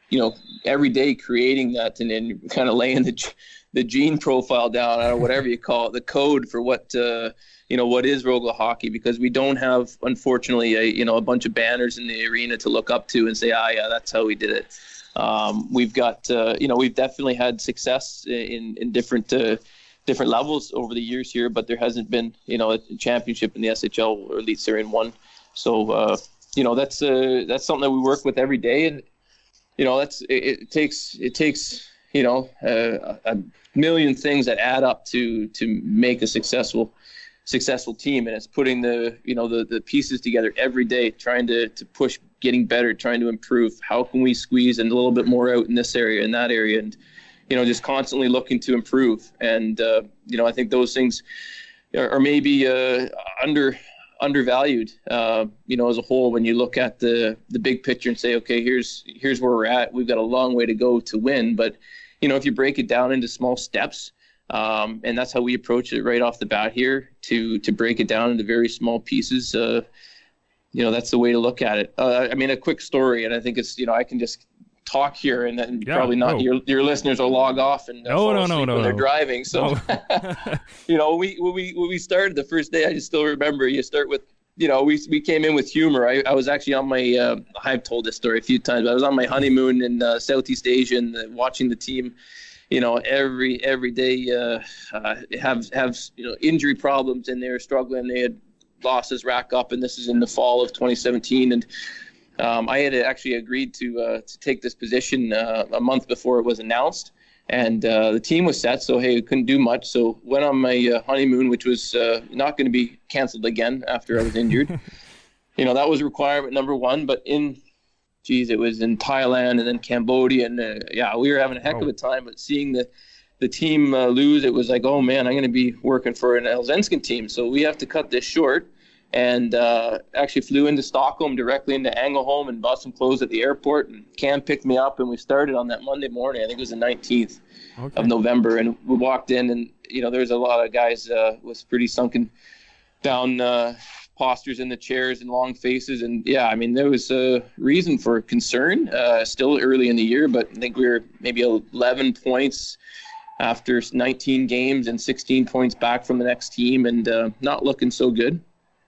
you know, every day creating that and then kind of laying the the gene profile down, or whatever you call it, the code for what uh, you know, what is Rögle hockey, because we don't have, unfortunately, a, you know, a bunch of banners in the arena to look up to and say, ah, yeah, that's how we did it. Um, we've got, uh, you know, we've definitely had success in in different uh, different levels over the years here, but there hasn't been, you know, a championship in the S H L or at least they're in one. So, uh, you know, that's uh, that's something that we work with every day, and you know, that's it, it takes it takes you know uh, a million things that add up to to make a successful successful team, and it's putting the you know the the pieces together every day, trying to to push, getting better, trying to improve. How can we squeeze in a little bit more out in this area and that area, and you know, just constantly looking to improve. And uh, you know, I think those things are, are maybe uh, under undervalued, uh, you know, as a whole, when you look at the the big picture and say, okay, here's here's where we're at. We've got a long way to go to win, but you know, if you break it down into small steps, um, and that's how we approach it right off the bat here, to to break it down into very small pieces. Uh, you know, that's the way to look at it. Uh, I mean, a quick story, and I think it's, you know, I can just talk here, and then yeah, probably not. No. Your your listeners will log off and uh, no, no, no, no, when no. they're driving. So, no. you know, we when we when we started the first day, I just still remember. You start with, you know, we we came in with humor. I, I was actually on my. Uh, I've told this story a few times. But I was on my honeymoon in uh, Southeast Asia and uh, watching the team. You know, every every day uh, uh, have have you know injury problems, and they were struggling. They had losses rack up, and this is in the fall of twenty seventeen, and. Um, I had actually agreed to uh, to take this position uh, a month before it was announced, and uh, the team was set. So hey, we couldn't do much. So went on my uh, honeymoon, which was uh, not going to be canceled again after I was injured. You know, that was requirement number one. But in, geez, it was in Thailand and then Cambodia, and uh, yeah, we were having a heck oh. of a time. But seeing the the team uh, lose, it was like, oh man, I'm going to be working for an Allsvenskan team, so we have to cut this short. And uh, actually flew into Stockholm, directly into Ängelholm, and bought some clothes at the airport. And Cam picked me up, and we started on that Monday morning. I think it was the nineteenth okay. of November. And we walked in, and you know, there's a lot of guys uh, with pretty sunken down uh, postures in the chairs and long faces. And yeah, I mean, there was a reason for concern. Uh, still early in the year, but I think we were maybe eleven points after nineteen games and sixteen points back from the next team, and uh, not looking so good.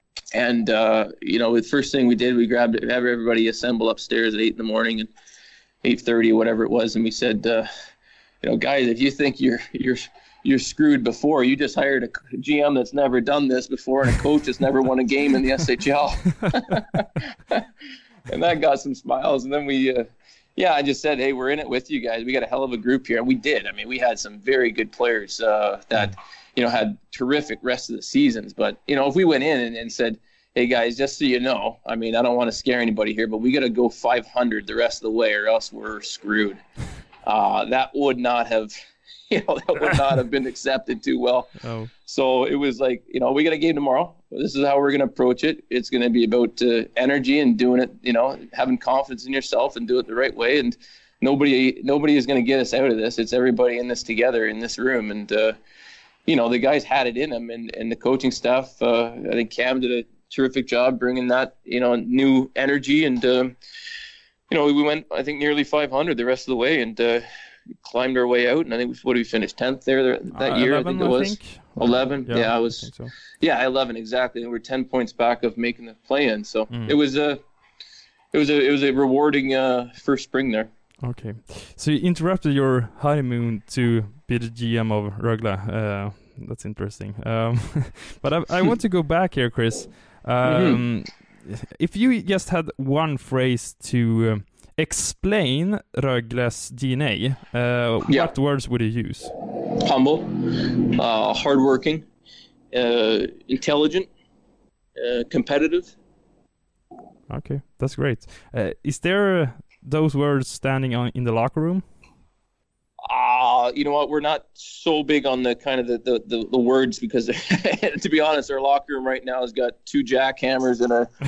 And, uh, you know, the first thing we did, we grabbed it, have everybody assemble upstairs at eight in the morning and eight thirty, whatever it was. And we said, uh, you know, guys, if you think you're, you're, you're screwed before, you just hired a G M that's never done this before and a coach that's never won a game in the S H L. And that got some smiles. And then we, uh, yeah, I just said, hey, we're in it with you guys. We got a hell of a group here. And we did. I mean, we had some very good players uh, that, you know, had terrific rest of the seasons. But, you know, if we went in and, and said, hey, guys, just so you know, I mean, I don't want to scare anybody here, but we got to go five hundred the rest of the way or else we're screwed. Uh, that would not have, you know, that would not have been accepted too well. Oh. So it was like, you know, we got a game tomorrow. This is how we're going to approach it. It's going to be about uh, energy and doing it, you know, having confidence in yourself and do it the right way. And nobody, nobody is going to get us out of this. It's everybody in this together in this room. And, uh, you know, the guys had it in them, and, and the coaching staff, uh, I think Cam did a terrific job bringing that, you know, new energy. And, um, you know, we went, I think, nearly five hundred the rest of the way, and uh, climbed our way out. And I think, what did we finish? tenth there that uh, year, eleven, I think it was. I think. eleven? Yeah, yeah, I was. I so. Yeah, eleven, exactly. And we're ten points back of making the play-in. So mm. it was a, it was a, it was a rewarding uh, first spring there. Okay. So you interrupted your honeymoon to be the G M of Rögle. Uh, that's interesting. Um, but I, I want to go back here, Chris. Um, mm-hmm. If you just had one phrase to um, explain Rögle's D N A, uh, yeah. what words would you use? Humble, uh, hardworking, uh, intelligent, uh, competitive. Okay, that's great. Uh, is there those words standing on in the locker room? Uh, you know what? We're not so big on the kind of the, the, the, the words, because to be honest, our locker room right now has got two jackhammers and a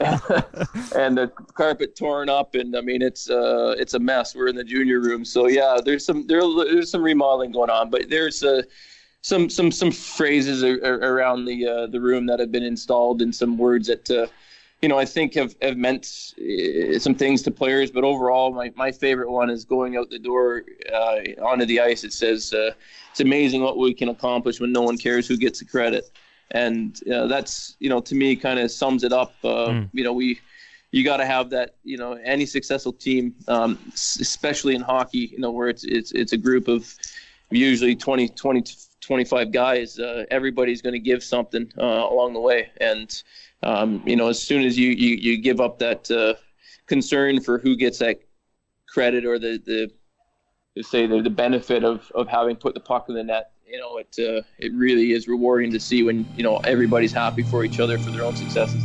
and the carpet torn up, and I mean it's uh it's a mess. We're in the junior room, so yeah, there's some there, there's some remodeling going on, but there's uh, some some some phrases are, are around the uh, the room that have been installed, and some words that uh, you know, I think have, have meant uh, some things to players. But overall, my, my favorite one is going out the door uh, onto the ice. It says, uh, it's amazing what we can accomplish when no one cares who gets the credit. And uh, that's, you know, to me kind of sums it up. Uh, mm. You know, we, you got to have that, you know, any successful team, um, especially in hockey, you know, where it's, it's, it's a group of usually twenty, twenty, twenty-five guys. Uh, everybody's going to give something uh, along the way. And, Um, you know, as soon as you, you, you give up that uh, concern for who gets that credit or the, the say the, the benefit of, of having put the puck in the net, you know, it uh, it really is rewarding to see when, you know, everybody's happy for each other for their own successes.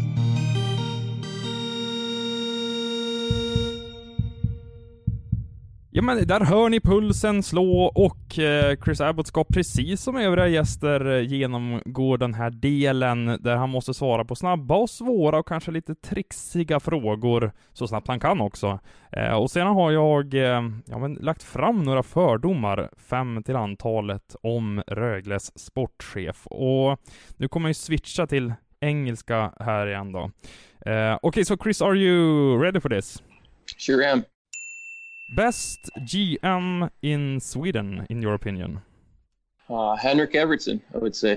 Ja, men där hör ni pulsen slå och eh, Chris Abbott ska precis som övriga gäster genomgå den här delen där han måste svara på snabba och svåra och kanske lite trixiga frågor så snabbt han kan också. Eh, och sedan har jag eh, ja, men lagt fram några fördomar, fem till antalet, om Rögles sportchef. Och nu kommer jag switcha till engelska här igen då. Eh, Okej, okay, so Chris, are you ready for this? Sure am. Best G M in Sweden, in your opinion? Uh, Henrik Evertsson, I would say.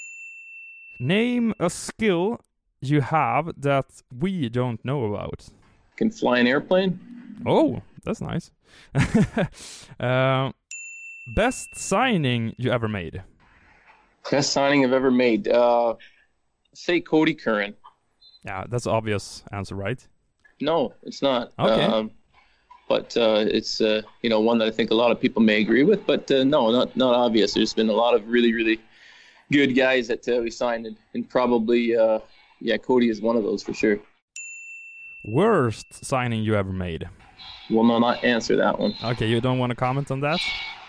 Name a skill you have that we don't know about. Can fly an airplane. Oh, that's nice. uh, best signing you ever made? Best signing I've ever made? Uh, say Cody Curran. Yeah, that's an obvious answer, right? No, it's not. Okay. Um, But uh, it's, uh, you know, one that I think a lot of people may agree with. But uh, no, not not obvious. There's been a lot of really, really good guys that uh, we signed. And, and probably, uh, yeah, Cody is one of those for sure. Worst signing you ever made? Well, no, not answer that one. Okay, you don't want to comment on that?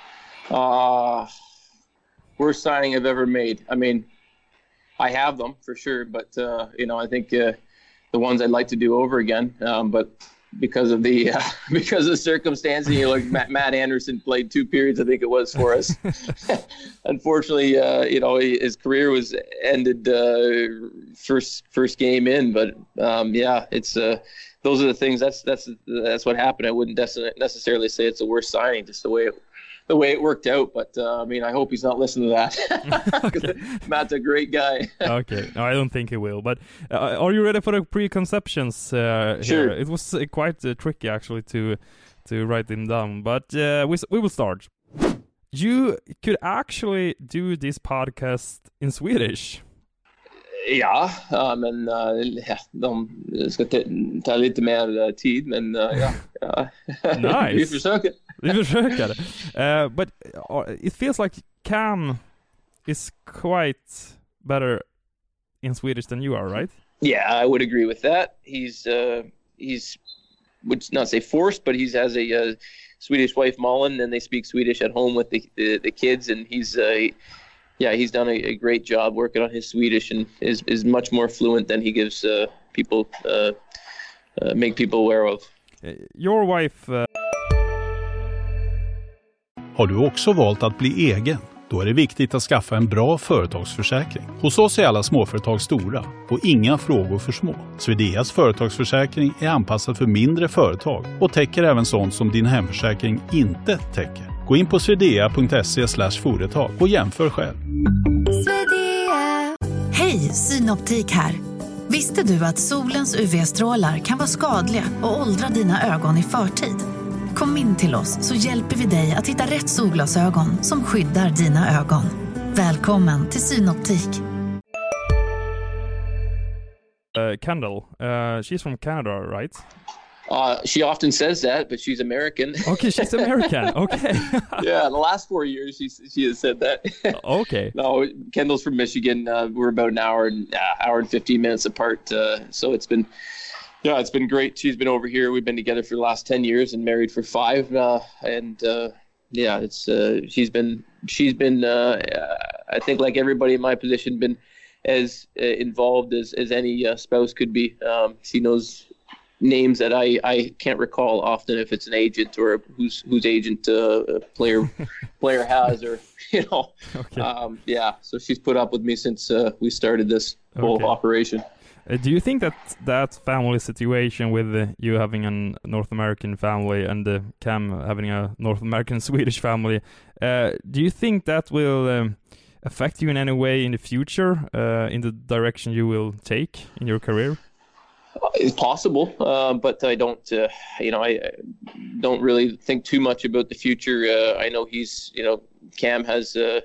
Uh, worst signing I've ever made. I mean, I have them for sure. But, uh, you know, I think uh, the ones I'd like to do over again. Um, but... Because of the uh, because of the circumstances, you know, like Matt, Matt Anderson played two periods, I think it was, for us. Unfortunately, uh, you know, his career was ended uh, first first game in. But um, yeah, it's uh, those are the things. That's that's that's what happened. I wouldn't necessarily say it's the worst signing, just the way it the way it worked out. But uh, I mean, I hope he's not listening to that. Okay. Matt's a great guy. Okay, no, I don't think he will. But uh, are you ready for the preconceptions? Uh, sure. Here? It was uh, quite uh, tricky actually to to write them down, but uh, we we will start. You could actually do this podcast in Swedish. Ja, uh, men uh, ja, de ska ta lite mer tid, men uh, ja, ja. Nice. Vi försöker. Vi försöker. Uh, but uh, it feels like Cam is quite better in Swedish than you are, right? Yeah, I would agree with that. He's uh, he's would not say forced, but he has a uh, Swedish wife, Malin, and they speak Swedish at home with the the, the kids, and he's uh, he, yeah, he's done a, a great job working on his Swedish and is is much more fluent than he gives uh, people uh, uh, make people aware of. Your wife. Uh... Har du också valt att bli egen? Då är det viktigt att skaffa en bra företagsförsäkring. Hos oss är alla småföretag stora och inga frågor för små. Swedeas företagsförsäkring är anpassad för mindre företag och täcker även sånt som din hemförsäkring inte täcker. Gå in på swedea punkt se slash företag och jämför själv. Hej, Synoptik här. Visste du att solens U V-strålar kan vara skadliga och åldra dina ögon i förtid? Kom in till oss så hjälper vi dig att hitta rätt solglasögon som skyddar dina ögon. Välkommen till Synoptik. Uh, Kendall, uh, she's from Canada, right? Uh, she often says that, but she's American. Okay, she's American. Okay. Yeah, the last four years she she has said that. Okay. No, Kendall's from Michigan. Uh, we're about an hour and uh, hour and fifteen minutes apart. Uh, so it's been, yeah, it's been great. She's been over here. We've been together for the last ten years and married for five. Uh, and uh, yeah, it's uh, she's been she's been uh, I think like everybody in my position been as uh, involved as as any uh, spouse could be. Um, she knows names that I, I can't recall often if it's an agent or whose whose agent uh, a player player has, or you know, okay. um, yeah. So she's put up with me since uh, we started this whole okay. operation. Uh, do you think that that family situation with uh, you having a North American family and uh, Cam having a North American Swedish family, uh, do you think that will um, affect you in any way in the future, uh, in the direction you will take in your career? It's possible, uh, but I don't, uh, you know, I, I don't really think too much about the future. Uh, I know he's, you know, Cam has uh,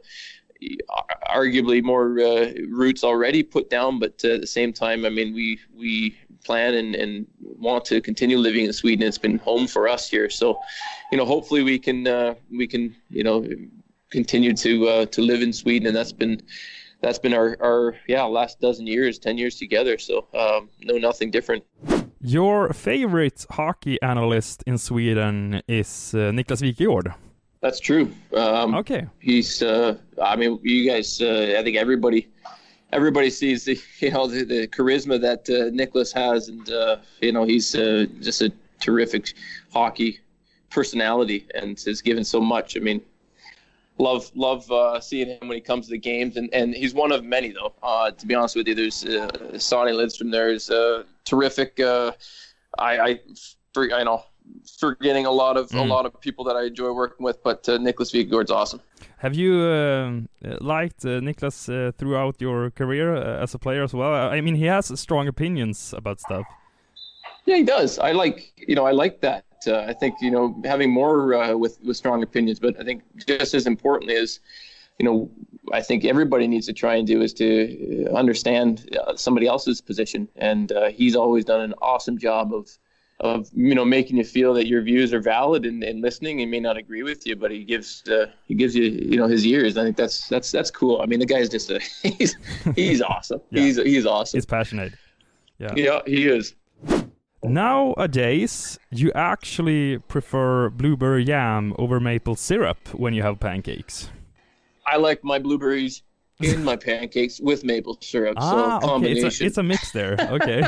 arguably more uh, roots already put down, but uh, at the same time, I mean, we we plan and, and want to continue living in Sweden. It's been home for us here, so you know, hopefully we can uh, we can you know continue to uh, to live in Sweden, and that's been. That's been our, our yeah last dozen years, ten years together. So um, no, nothing different. Your favorite hockey analyst in Sweden is uh, Niklas Wikegård. That's true. Um, okay. He's. Uh, I mean, you guys. Uh, I think everybody, everybody sees the you know the, the charisma that uh, Niklas has, and uh, you know he's uh, just a terrific hockey personality, and has given so much. I mean. Love love uh, seeing him when he comes to the games, and, and he's one of many, though. Uh, to be honest with you, there's uh, Sonny Lidstrom. There's uh, terrific. Uh, I I, for, I know forgetting a lot of mm. a lot of people that I enjoy working with, but uh, Niklas Wikegård's awesome. Have you uh, liked uh, Niklas uh, throughout your career uh, as a player as well? I mean, he has strong opinions about stuff. Yeah, he does. I like you know I like that. Uh, I think, you know, having more uh, with, with strong opinions, but I think just as importantly is, you know, I think everybody needs to try and do is to understand uh, somebody else's position. And uh, he's always done an awesome job of, of you know, making you feel that your views are valid and, and listening. He may not agree with you, but he gives uh, he gives you, you know, his ears. I think that's that's that's cool. I mean, the guy's just a, he's he's awesome. yeah. He's he's awesome. He's passionate. Yeah. Yeah, he is. Nowadays, you actually prefer blueberry jam over maple syrup when you have pancakes. I like my blueberries in my pancakes with maple syrup. Ah, so okay, it's a, it's a mix there. Okay.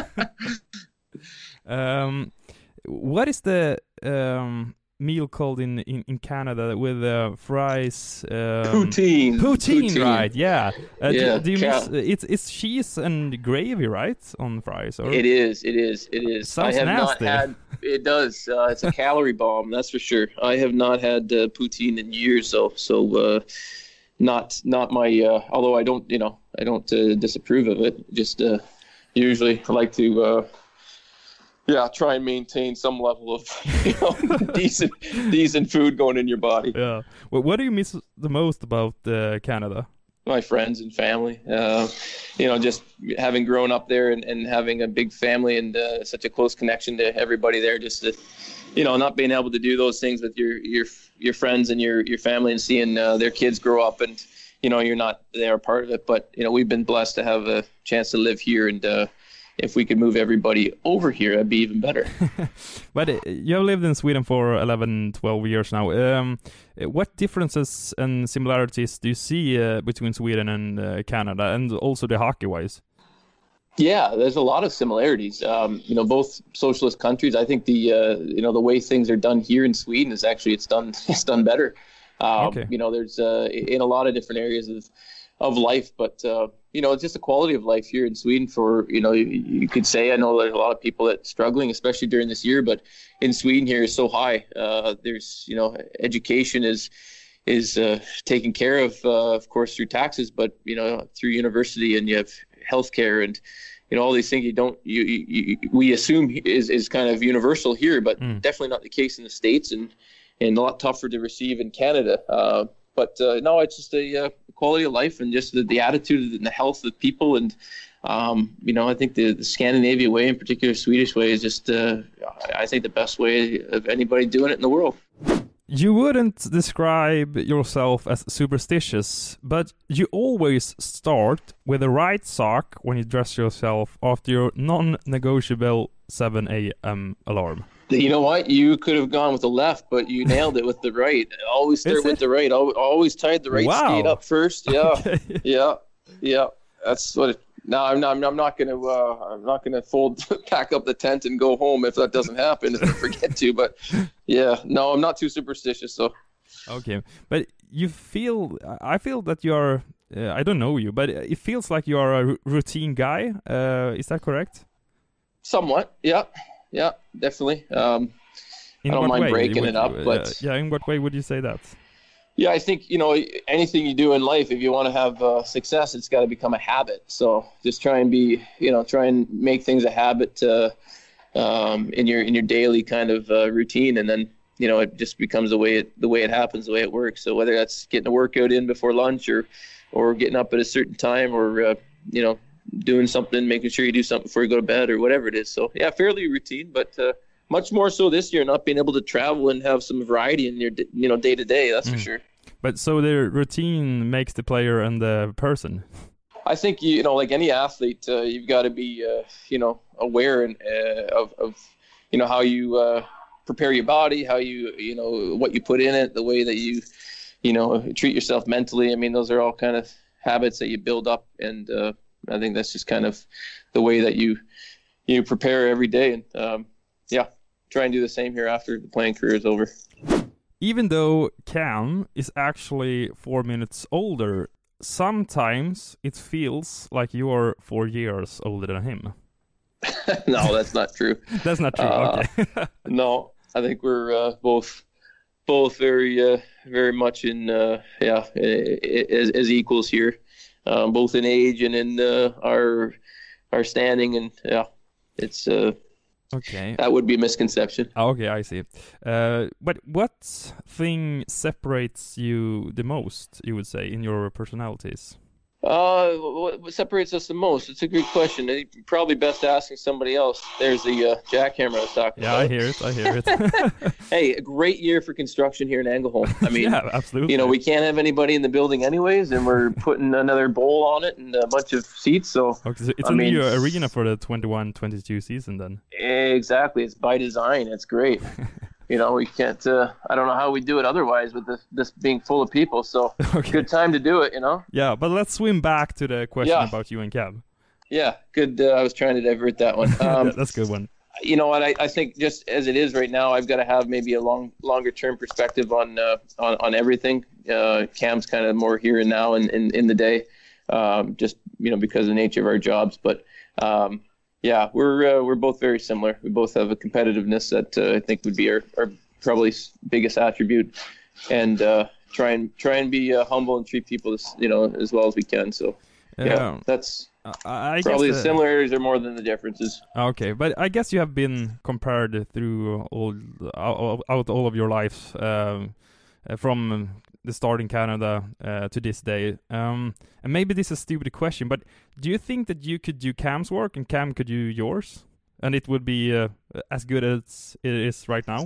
um, what is the um, meal called in, in, in Canada with uh, fries? Um, poutine. poutine. Poutine, right? Yeah. Uh, yeah. Do, do you mix, it's it's cheese and gravy, right, on fries? Or? It is. It is. It is. Sounds I have nasty. not had. It does. Uh, it's a calorie bomb, that's for sure. I have not had uh, poutine in years, so so uh, not not my. Uh, although I don't, you know, I don't uh, disapprove of it. Just uh, usually I like to. Uh, Yeah, try and maintain some level of you know, decent, decent food going in your body. Yeah. Well, what do you miss the most about uh, Canada? My friends and family. Uh, you know, just having grown up there and, and having a big family and uh, such a close connection to everybody there. Just to, you know, not being able to do those things with your your your friends and your your family and seeing uh, their kids grow up and you know you're not they are part of it. But you know, we've been blessed to have a chance to live here and. Uh, If we could move everybody over here, that'd be even better. But uh, you have lived in Sweden for eleven, twelve years now. Um, what differences and similarities do you see uh, between Sweden and uh, Canada, and also the hockey-wise? Yeah, there's a lot of similarities. Um, you know, both socialist countries. I think the uh, you know the way things are done here in Sweden is actually it's done it's done better. Um, okay. You know, there's uh, in a lot of different areas of of life, but. Uh, You know, it's just the quality of life here in Sweden for, you know, you, you could say, I know there's a lot of people that struggling, especially during this year, but in Sweden here is so high. Uh, there's, you know, education is is uh, taken care of, uh, of course, through taxes, but, you know, through university and you have healthcare and, you know, all these things you don't, you, you, you we assume is, is kind of universal here, but mm. definitely not the case in the States and, and a lot tougher to receive in Canada. Uh, But uh, no, it's just a uh, quality of life and just the, the attitude and the health of people. And, um, you know, I think the, the Scandinavian way, in particular Swedish way, is just, uh, I think, the best way of anybody doing it in the world. You wouldn't describe yourself as superstitious, but you always start with the right sock when you dress yourself after your non-negotiable seven a.m. alarm. You know what? You could have gone with the left, but you nailed it with the right. Always start with the right. Always tied the right wow. skate up first. Yeah, okay. yeah, yeah. That's what. It, no, I'm not. I'm not gonna. Uh, I'm not gonna fold, pack up the tent and go home if that doesn't happen. If I forget to, but yeah, no, I'm not too superstitious. So okay, but you feel. I feel that you are uh, I don't know you, but it feels like you are a r- routine guy. Uh, is that correct? Somewhat, yeah, yeah, definitely. Um, In I don't what mind way breaking would it up, you, uh, but yeah, in what way would you say that? yeah, I think, you know, anything you do in life, if you want to have uh, success, it's got to become a habit. So just try and be, you know, try and make things a habit uh, um, in your in your daily kind of uh, routine, and then, you know, it just becomes the way it the way it happens, the way it works. So whether that's getting a workout in before lunch, or or getting up at a certain time, or uh, you know, doing something, making sure you do something before you go to bed, or whatever it is. So yeah, fairly routine, but uh, much more so this year, not being able to travel and have some variety in your, you know, day to day. That's mm. for sure. But so the routine makes the player and the person. I think, you know, like any athlete, uh, you've got to be, uh, you know, aware and, uh, of, of, you know, how you uh, prepare your body, how you, you know, what you put in it, the way that you, you know, treat yourself mentally. I mean, those are all kind of habits that you build up, and uh, I think that's just kind of the way that you you prepare every day. And um, yeah, try and do the same here after the playing career is over. Even though Cam is actually four minutes older, sometimes it feels like you are four years older than him. No, that's not true. That's not true. Uh, okay. No, I think we're uh, both both very uh, very much in uh, yeah as, as equals here, um, both in age and in uh, our our standing, and yeah, it's uh, okay. That would be a misconception. Okay, I see. Uh, but what thing separates you the most, you would say, in your personalities? Uh, what separates us the most? It's a good question. Probably best asking somebody else. There's the uh, jackhammer I was talking yeah, about. Yeah, I hear it. I hear it. Hey, a great year for construction here in Angleholm. I mean, yeah, absolutely. You know, we can't have anybody in the building anyways, and we're putting another bowl on it and a bunch of seats. So, okay, so it's I a mean, new arena for the twenty-one twenty-two season then. Exactly. It's by design. It's great. You know, we can't, uh, I don't know how we do it otherwise with this, this being full of people. So, okay. Good time to do it, you know? Yeah, but let's swim back to the question yeah. about you and Cam. Yeah, good. Uh, I was trying to divert that one. Um, yeah, that's a good one. You know what? I, I think just as it is right now, I've got to have maybe a long, longer term perspective on uh, on, on everything. Uh, Cam's kind of more here and now in, in, in the day, um, just, you know, because of the nature of our jobs. But, um, yeah, we're uh, we're both very similar. We both have a competitiveness that uh, I think would be our, our probably biggest attribute, and uh, try and try and be uh, humble and treat people as, you know, as well as we can. So yeah, yeah that's uh, I probably guess the similarities are more than the differences. Okay, but I guess you have been compared through all out, out all of your life, um, from the start in Canada uh, to this day. Um, and maybe this is a stupid question, but do you think that you could do Cam's work and Cam could do yours, and it would be uh, as good as it is right now?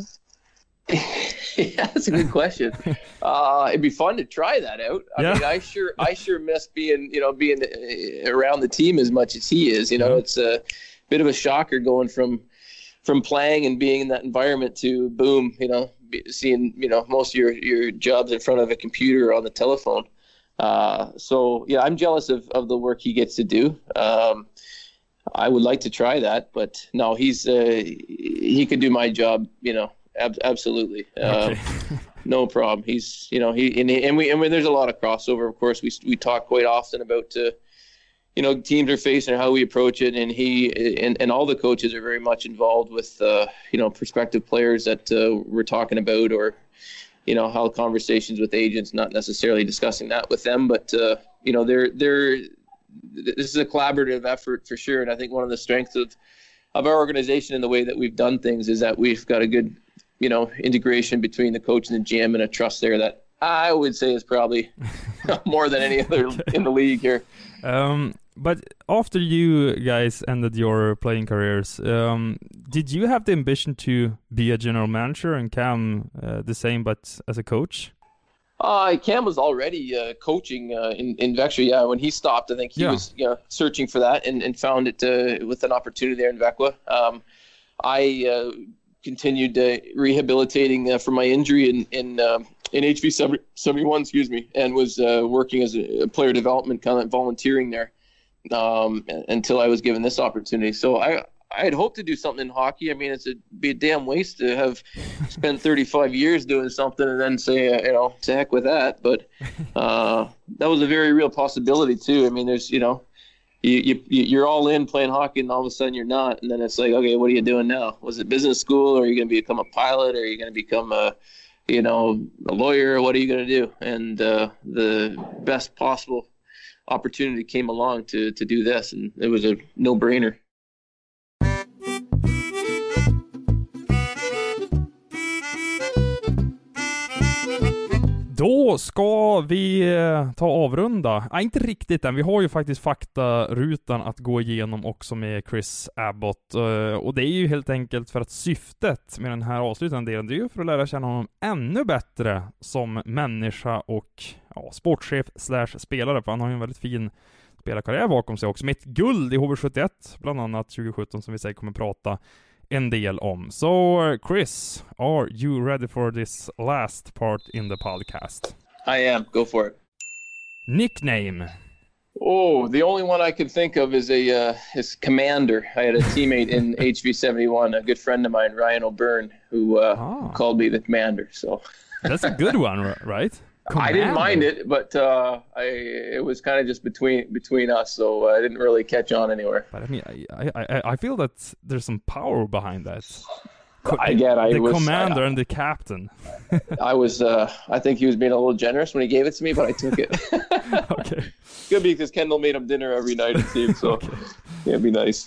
Yeah, that's a good question. uh, it'd be fun to try that out. I yeah. mean, I sure, I sure miss being, you know, being around the team as much as he is. You know, yeah. It's a bit of a shocker going from from playing and being in that environment to boom, you know, seeing, you know, most of your, your jobs in front of a computer or on the telephone. Uh, so, yeah, I'm jealous of, of the work he gets to do. Um, I would like to try that, but no, he's uh, he could do my job, you know, ab- absolutely. Okay. Um, no problem. He's, you know, he and, he, and we and we, there's a lot of crossover. Of course, we we talk quite often about uh, you know, teams are facing and how we approach it, and he and, and all the coaches are very much involved with uh, you know, prospective players that uh, we're talking about, or you know, how conversations with agents, not necessarily discussing that with them, but uh, you know, they're they're this is a collaborative effort for sure. And I think one of the strengths of of our organization and the way that we've done things is that we've got a good, you know, integration between the coach and the G M, and a trust there that I would say is probably more than any other okay. in the league here. Um, but after you guys ended your playing careers, um, did you have the ambition to be a general manager, and Cam uh, the same, but as a coach? Uh, Cam was already uh, coaching uh, in, in Vecchia. Yeah, when he stopped, I think he yeah. was you know, searching for that and, and found it uh, with an opportunity there in Vecchia. Um, I uh, continued uh, rehabilitating uh, from my injury in in, um, in H V seventy-one, excuse me, and was uh, working as a player development, kind of volunteering there um, until I was given this opportunity. So I I'd hope to do something in hockey. I mean, it's a be a damn waste to have spent thirty-five years doing something and then say, uh, you know, to heck with that. But uh, that was a very real possibility too. I mean, there's, you know, you, you you're all in playing hockey, and all of a sudden you're not, and then it's like, okay, what are you doing now? Was it business school, or are you going to become a pilot, or are you going to become a, you know, a lawyer? What are you going to do? And uh, the best possible opportunity came along to to do this, and it was a no-brainer. Då ska vi ta avrunda. Nej, inte riktigt än. Vi har ju faktiskt faktarutan att gå igenom också med Chris Abbott. Och det är ju helt enkelt för att syftet med den här avslutande delen, det är ju för att lära känna honom ännu bättre som människa och ja, sportchef slash spelare. För han har ju en väldigt fin spelarkarriär bakom sig också. Med ett guld i H V sjuttioett, bland annat tjugo sjutton, som vi säkert kommer prata en del om. So, Chris, are you ready for this last part in the podcast? I am. Go for it. Nickname? Oh, the only one I could think of is a uh, is Commander. I had a teammate in H V seventy-one, a good friend of mine, Ryan O'Byrne, who uh, ah. called me the Commander. So that's a good one, right? Commander. I didn't mind it, but uh, I it was kind of just between between us, so I didn't really catch on anywhere. But I mean, I I, I feel that there's some power behind that. Co- I get I the was, commander I, and the captain. I was uh, I think he was being a little generous when he gave it to me, but I took it. Okay. Could be because Kendall made him dinner every night, it seemed, so okay. Yeah, it'd be nice.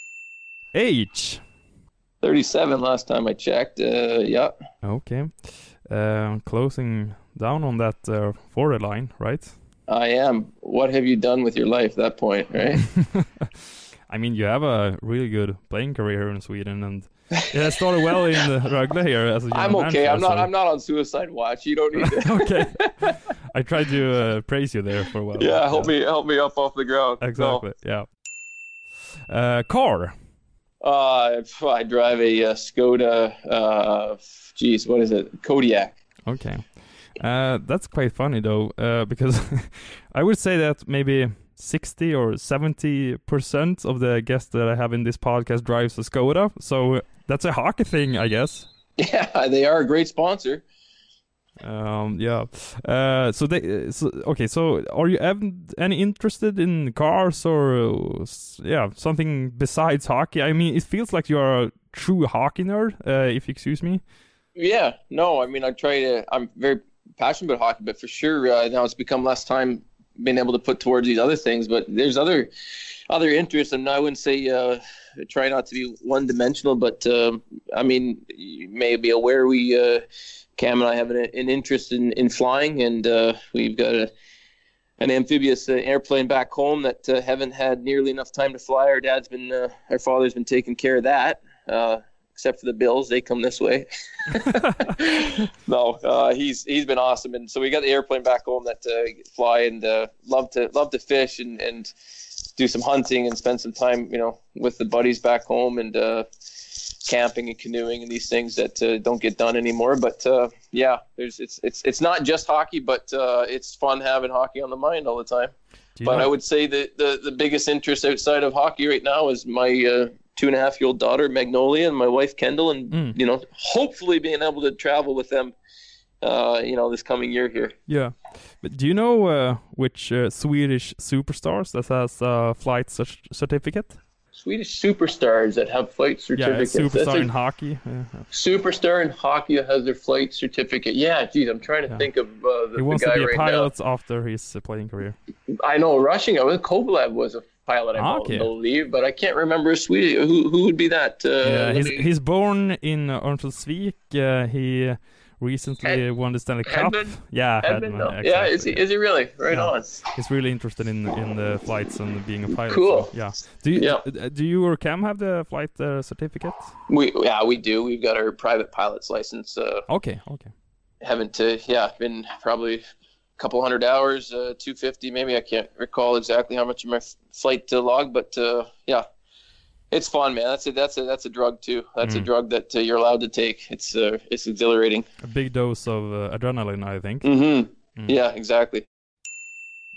Age? thirty-seven last time I checked. Uh, yeah. Okay. Uh, closing down on that uh, forward line, right? I am. What have you done with your life at that point, right? I mean, you have a really good playing career here in Sweden, and yeah, started well in the Rögle here as a young I'm okay. man, I'm not. so. I'm not on suicide watch. You don't need to. Okay. I tried to uh, praise you there for a while. Yeah, help yeah. me, help me up off the ground. Exactly. No. Yeah. Uh, car. Uh, I drive a, a Skoda. Uh, geez, what is it? Kodiaq. Okay. Uh, that's quite funny though, uh, because I would say that maybe sixty or seventy percent of the guests that I have in this podcast drives a Skoda. So that's a hockey thing, I guess. Yeah, they are a great sponsor. Um, yeah. Uh, so they, so, okay. So are you ev- any interested in cars or uh, yeah, something besides hockey? I mean, it feels like you are a true hockey nerd, uh, if you excuse me. Yeah, no, I mean, I try to, I'm very passionate about hockey, but for sure, uh, now it's become less time being able to put towards these other things, but there's other, other interests, and I wouldn't say, uh, try not to be one dimensional, but, um, I mean, you may be aware we, uh, Cam and I have an, an interest in, in flying, and, uh, we've got a, an amphibious uh, airplane back home that, uh, haven't had nearly enough time to fly. Our dad's been, uh, our father's been taking care of that, uh, except for the Bills, they come this way. no, uh, he's he's been awesome, and so we got the airplane back home that uh, fly and uh, love to love to fish and, and do some hunting and spend some time, you know, with the buddies back home and uh, camping and canoeing and these things that uh, don't get done anymore. But uh, yeah, there's it's it's it's not just hockey, but uh, it's fun having hockey on the mind all the time. But know? I would say that the the biggest interest outside of hockey right now is my uh, two and a half year old daughter Magnolia and my wife Kendall, and mm. you know, hopefully being able to travel with them, uh, you know, this coming year here. Yeah, but do you know uh, which uh, Swedish superstars that has a flight c- certificate? Swedish superstars that have flight certificates. Yeah, superstar a, in hockey. Yeah. Superstar in hockey has their flight certificate. Yeah, geez, I'm trying to yeah. think of uh, the, he wants the guy to be a right pilot now. after his uh, playing career. I know rushing. I was Kovalev was a pilot, I okay. believe, but I can't remember Sweden. Who who would be that? Uh, yeah, he's, me... he's born in uh, Örnsköldsvik. Uh, he recently Ed, won the Stanley Cup. Edmund? Yeah, Edmund, Edmund, no. exactly. Yeah, is he is he really right yeah. on? He's really interested in in the flights and being a pilot. Cool. So, yeah. Do you yeah. do you or Cam have the flight uh, certificate? We yeah we do. We've got our private pilot's license. Uh, okay. Okay. Haven't uh, yeah been probably. Couple hundred hours, uh, two fifty maybe. I can't recall exactly how much of my f- flight to log, but uh, yeah, it's fun, man. That's a that's a that's a drug too. That's mm. a drug that uh, you're allowed to take. It's uh, it's exhilarating. A big dose of uh, adrenaline, I think. Mm-hmm. Mm. Yeah, exactly.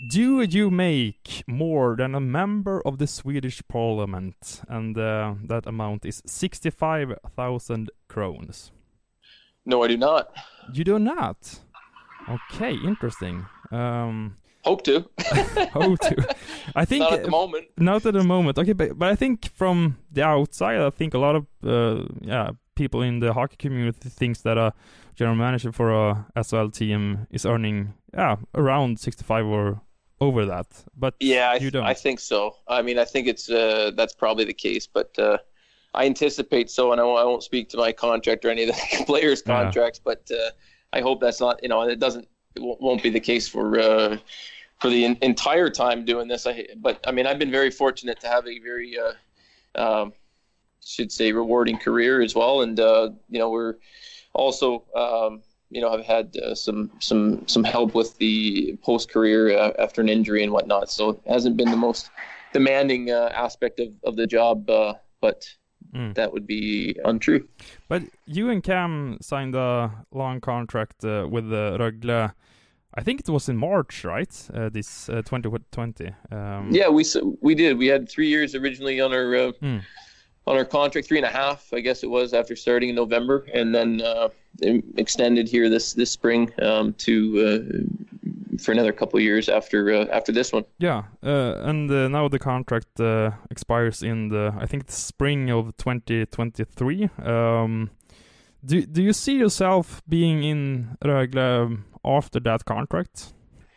Do you make more than a member of the Swedish Parliament? And uh, that amount is sixty-five thousand crowns. No, I do not. You do not? Okay, interesting. Um, hope to. hope to. I think not at the moment. Not at the moment. Okay, but but I think from the outside, I think a lot of uh, yeah people in the hockey community thinks that a general manager for a S H L team is earning yeah around sixty-five or over that. But yeah, I, you don't. I think so. I mean, I think it's uh, that's probably the case, but. Uh, I anticipate so, and I won't, I won't speak to my contract or any of the players' contracts, yeah. but uh, I hope that's not, you know, it doesn't, it won't be the case for uh, for the in, entire time doing this. I, but I mean, I've been very fortunate to have a very, uh, um, should say, rewarding career as well, and uh, you know, we're also, um, you know, have had uh, some some some help with the post career uh, after an injury and whatnot. So it hasn't been the most demanding uh, aspect of of the job, uh, but. Mm. That would be untrue. But you and Cam signed a long contract uh, with uh, Rögle. I think it was in March, right? Uh, this uh, twenty twenty. Um, yeah, we we did. We had three years originally on our uh, mm. on our contract, three and a half, I guess it was, after starting in November, and then uh, extended here this this spring um, to uh, for another couple of years after uh, after this one. Yeah, uh, and uh, now the contract uh, expires in the I think the spring of twenty twenty-three. Um, do do you see yourself being in Rögle after that contract?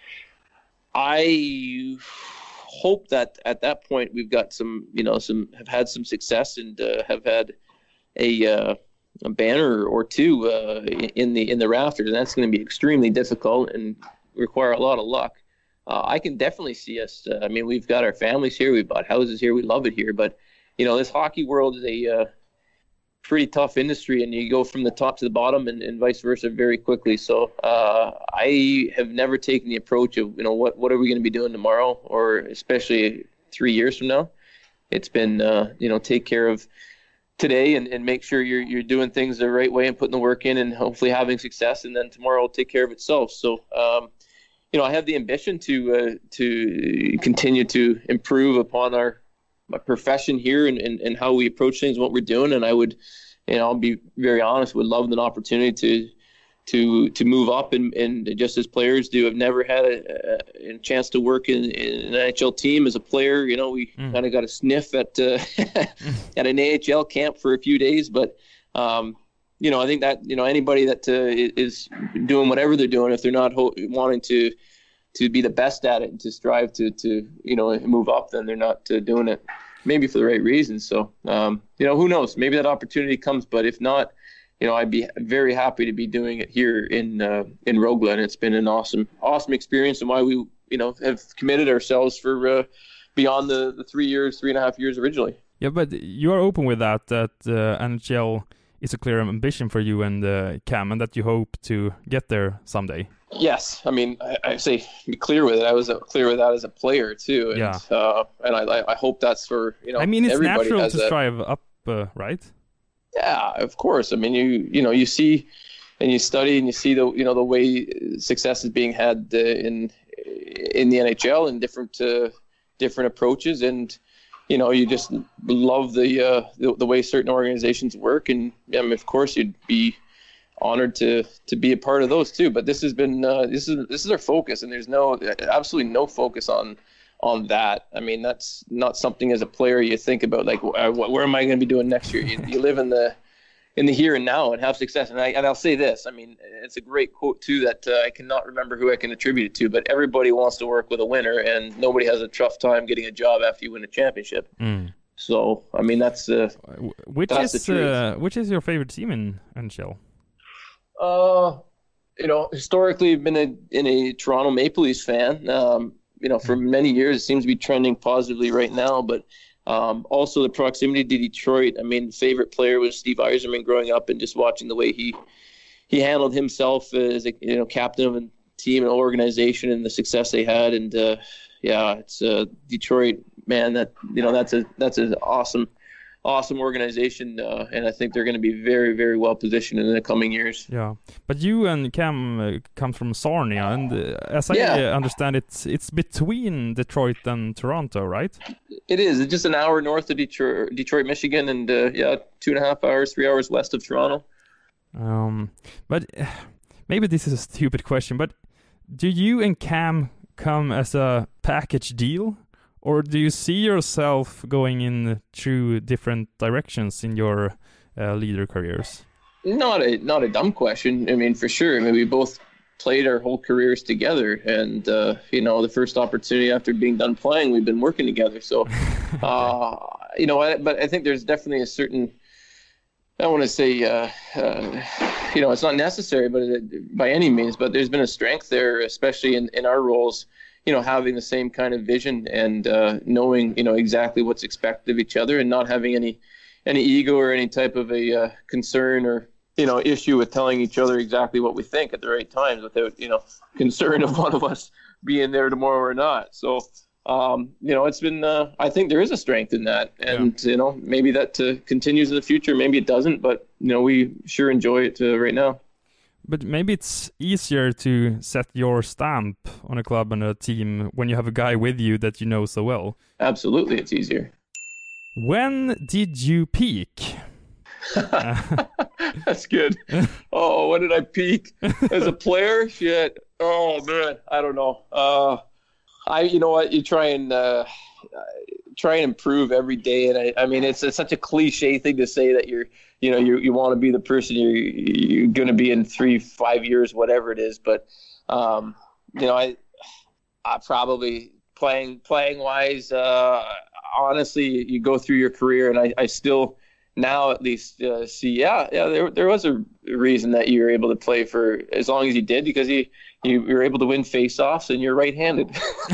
I hope that at that point we've got some, you know, some have had some success and uh, have had a. Uh, a banner or two uh, in the in the rafters, and that's going to be extremely difficult and require a lot of luck. Uh, I can definitely see us. Uh, I mean, we've got our families here, we've bought houses here, we love it here. But you know, this hockey world is a uh, pretty tough industry, and you go from the top to the bottom, and, and vice versa, very quickly. So uh, I have never taken the approach of, you know, what what are we going to be doing tomorrow, or especially three years from now. It's been uh, you know, take care of today and, and make sure you're you're doing things the right way and putting the work in and hopefully having success, and then tomorrow will take care of itself. So, um, you know, I have the ambition to uh, to continue to improve upon our my profession here and, and, and how we approach things, what we're doing. And I would, you know, I'll be very honest, would love an opportunity to to to move up and, and just as players do. I've never had a, a chance to work in, in an N H L team as a player. You know, we mm. kind of got a sniff at uh, at an A H L camp for a few days, but um, you know, I think that, you know, anybody that uh, is doing whatever they're doing, if they're not ho- wanting to to be the best at it and to strive to to you know, move up, then they're not uh, doing it maybe for the right reasons. So um, you know, who knows? Maybe that opportunity comes, but if not, you know, I'd be very happy to be doing it here in uh, in Rögle, and it's been an awesome, awesome experience, and why we, you know, have committed ourselves for uh, beyond the, the three years, three and a half years originally. Yeah, but you are open with that, that uh, N H L is a clear ambition for you and uh, Cam, and that you hope to get there someday. Yes, I mean, I, I say be clear with it. I was clear with that as a player too, and yeah. uh, and I I hope that's for, you know, I mean, it's everybody natural has to that. strive up, uh, right? Yeah, of course. I mean, you you know, you see and you study and you see the, you know, the way success is being had uh, in in the N H L and different uh, different approaches, and you know, you just love the uh, the, the way certain organizations work, and I mean, of course you'd be honored to to be a part of those too. But this has been uh, this is this is our focus, and there's no absolutely no focus on. on that. I mean, that's not something as a player you think about, like, where am I going to be doing next year? You, you live in the in the here and now and have success. And, I, and I'll say this, I mean, it's a great quote too that uh, I cannot remember who I can attribute it to, but everybody wants to work with a winner, and nobody has a tough time getting a job after you win a championship. Mm. So, I mean, that's uh, which that's is uh, which is your favorite team in N H L? Uh, you know, historically, I've been a, in a Toronto Maple Leafs fan. Um, you know, for many years, it seems to be trending positively right now, but um, also the proximity to Detroit. I mean, favorite player was Steve Yzerman growing up, and just watching the way he he handled himself as a, you know, captain of a team and organization, and the success they had. And uh, yeah, it's uh, Detroit, man. That, you know, that's a that's an awesome awesome organization, uh, and I think they're going to be very, very well positioned in the coming years. Yeah, but you and Cam uh, come from Sarnia, and uh, as I Yeah. uh, understand it, it's between Detroit and Toronto, right? It is. It's just an hour north of Detroit, Detroit, Michigan, and uh, yeah, two and a half hours, three hours west of Toronto. Um, but uh, maybe this is a stupid question, but do you and Cam come as a package deal? Or do you see yourself going in two different directions in your uh, leader careers? Not a not a dumb question. I mean, for sure. I mean, we both played our whole careers together, and uh, you know, the first opportunity after being done playing, we've been working together. So, uh, you know, I, but I think there's definitely a certain. I don't want to say, uh, uh, you know, it's not necessary, but it, by any means. But there's been a strength there, especially in, in our roles. You know, having the same kind of vision and uh, knowing, you know, exactly what's expected of each other, and not having any any ego or any type of a uh, concern or, you know, issue with telling each other exactly what we think at the right times without, you know, concern of one of us being there tomorrow or not. So, um, you know, it's been, uh, I think there is a strength in that. And, yeah. you know, maybe that uh, continues in the future. Maybe it doesn't. But, you know, we sure enjoy it uh, right now. But maybe it's easier to set your stamp on a club and a team when you have a guy with you that you know so well. Absolutely, it's easier. When did you peak? That's good. Oh, when did I peak as a player? Shit. Oh man, I don't know. Uh, I, you know what? You try and uh, try and improve every day, and I, I mean, it's, it's such a cliche thing to say that you're, you know, you you want to be the person you're you're going to be in three, five years, whatever it is. But um, you know, I, I probably playing playing wise. Uh, honestly, you go through your career, and I, I still. Now at least uh, see, yeah, yeah, there there was a reason that you were able to play for as long as you did, because you you were able to win face-offs and you're right-handed.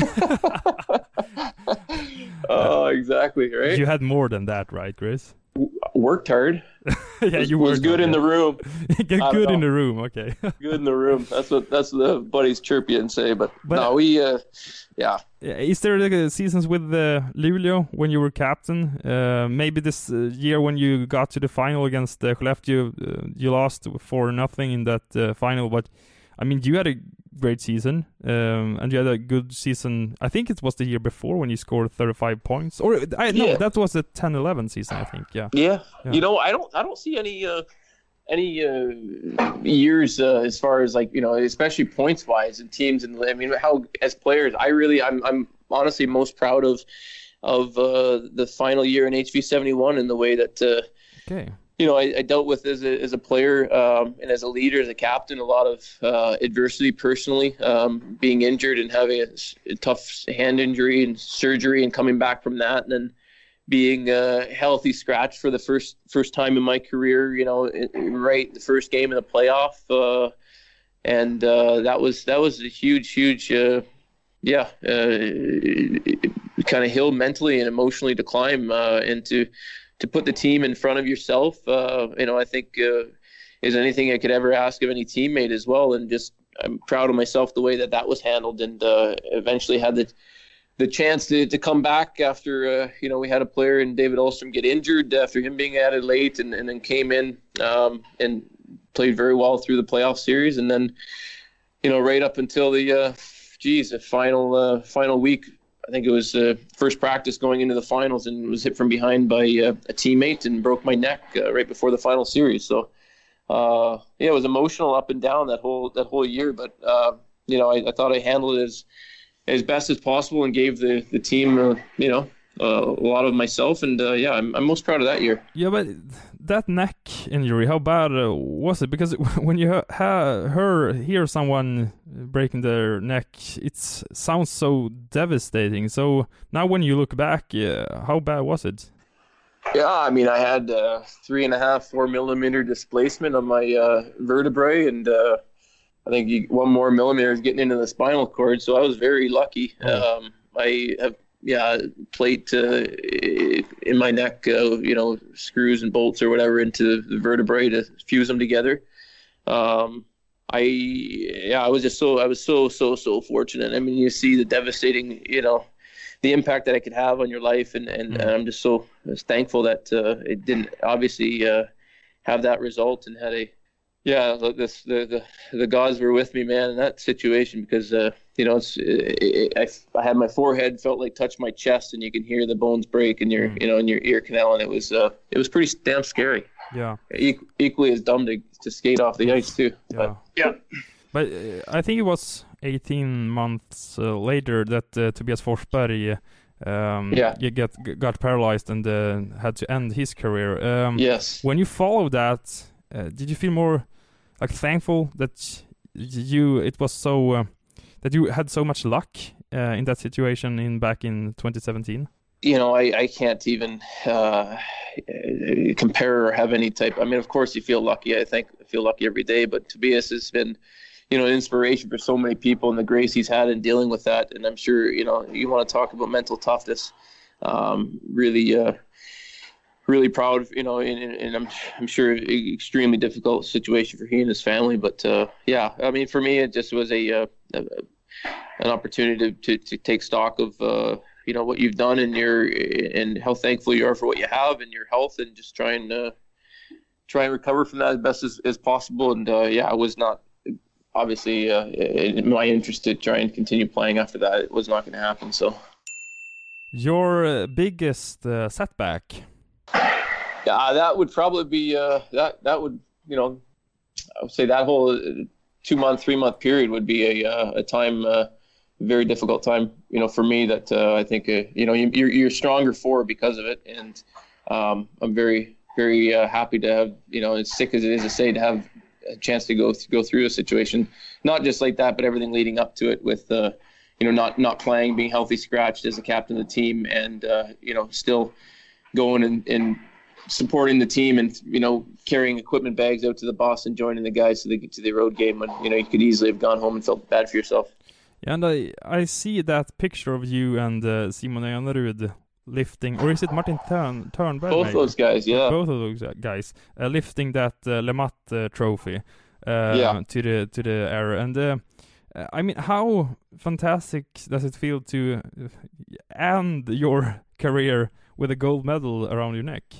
Oh, exactly, right? You had more than that, right, Chris? Worked hard. Yeah, was, you was good hard, in yeah. the room. Get good in the room, okay. Good in the room. That's what that's what the buddies chirp you and say. But, But- no, we, uh, yeah. Is there like a seasons with uh, Luleå when you were captain? Uh, maybe this uh, year when you got to the final against uh, Skellefteå, uh, you lost for nothing in that uh, final. But I mean, you had a great season, um, and you had a good season. I think it was the year before when you scored thirty-five points, or I no, Yeah. that was the ten eleven season, I think. Yeah. Yeah. Yeah. You know, I don't I don't see any uh, any uh, years uh, as far as, like, you know, especially points wise and teams, and I mean, how as players, I really I'm I'm honestly most proud of of uh, the final year in H V seventy-one and the way that uh, Okay. you know I, I dealt with as a as a player um, and as a leader, as a captain, a lot of uh, adversity personally, um, being injured and having a, a tough hand injury and surgery and coming back from that, and then being a healthy scratch for the first first time in my career, you know, right the first game in the playoff, uh, and uh, that was that was a huge, huge, uh, yeah, uh, kind of hill mentally and emotionally to climb, uh, and to to put the team in front of yourself. Uh, you know, I think uh, is anything I could ever ask of any teammate as well, and just I'm proud of myself the way that that was handled, and uh, eventually had the. the chance to, to come back after, uh, you know, we had a player in David Ulstrom get injured after him being added late, and, and then came in um, and played very well through the playoff series. And then, you know, right up until the, uh, geez, the final, uh, final week, I think it was uh, first practice going into the finals, and was hit from behind by uh, a teammate and broke my neck uh, right before the final series. So, uh, yeah, it was emotional up and down that whole, that whole year. But, uh, you know, I, I thought I handled it as, as best as possible, and gave the the team, uh, you know, uh, a lot of myself, and uh, yeah, I'm I'm most proud of that year. Yeah, but that neck injury, how bad uh, was it? Because when you ha- ha- hear hear someone breaking their neck, it sounds so devastating. So now, when you look back, uh, how bad was it? Yeah, I mean, I had uh, three and a half, four millimeter displacement on my uh, vertebrae, and uh, I think you, one more millimeter is getting into the spinal cord. So I was very lucky. Oh. Um, I have, yeah, plate uh, in my neck, uh, you know, screws and bolts or whatever into the vertebrae to fuse them together. Um, I, yeah, I was just so, I was so, so, so fortunate. I mean, you see the devastating, you know, the impact that I could have on your life, and and, Mm. and I'm just so thankful that uh, it didn't obviously uh, have that result and had a yeah this the, the the gods were with me, man, in that situation, because uh, you know it's it, it, I I had my forehead felt like touched my chest, and you can hear the bones break in your Mm. you know in your ear canal, and it was uh, it was pretty damn scary. Yeah. E- equally as dumb to, to skate off the ice too. Yeah. But, yeah. But uh, I think it was eighteen months uh, later that uh, Tobias Forsberg um, Yeah. you get got paralyzed and uh, had to end his career. Um, Yes. When you followed that, uh, did you feel more like thankful that you it was so uh, that you had so much luck uh, in that situation in back in twenty seventeen? You know, I, I can't even uh, compare or have any type. I mean, of course, you feel lucky. I think I feel lucky every day. But Tobias has been, you know, an inspiration for so many people, and the grace he's had in dealing with that. And I'm sure, you know, you want to talk about mental toughness. Um, really, uh, really proud. You know, and, and I'm I'm sure extremely difficult situation for he and his family. But uh, yeah, I mean, for me, it just was a, uh, a an opportunity to, to to take stock of. Uh, you know what you've done and your and how thankful you are for what you have and your health, and just try and uh, try and recover from that as best as, as possible. And uh, yeah, I was not obviously uh, in my interest to try and continue playing after that. It was not going to happen. So Your uh, biggest uh, setback? yeah, that would probably be uh, that that would you know I would say that whole two month, three month period would be a uh, a time. Uh, very difficult time, you know, for me that uh, I think, uh, you know, you, you're, you're stronger for because of it. And um, I'm very, very uh, happy to have, you know, as sick as it is to say, to have a chance to go, th- go through a situation, not just like that, but everything leading up to it with, uh, you know, not, not playing, being healthy, scratched as a captain of the team, and, uh, you know, still going and, and supporting the team and, you know, carrying equipment bags out to the bus and joining the guys to the, to the road game when, you know, you could easily have gone home and felt bad for yourself. And I, I see that picture of you and uh, Simon Enerud lifting, or is it Martin Törn, Törnberg? Both maybe? those guys, yeah. Both of those guys uh, lifting that uh, Le Mat uh, trophy uh, Yeah. to the to the air. And uh, I mean, how fantastic does it feel to end your career with a gold medal around your neck?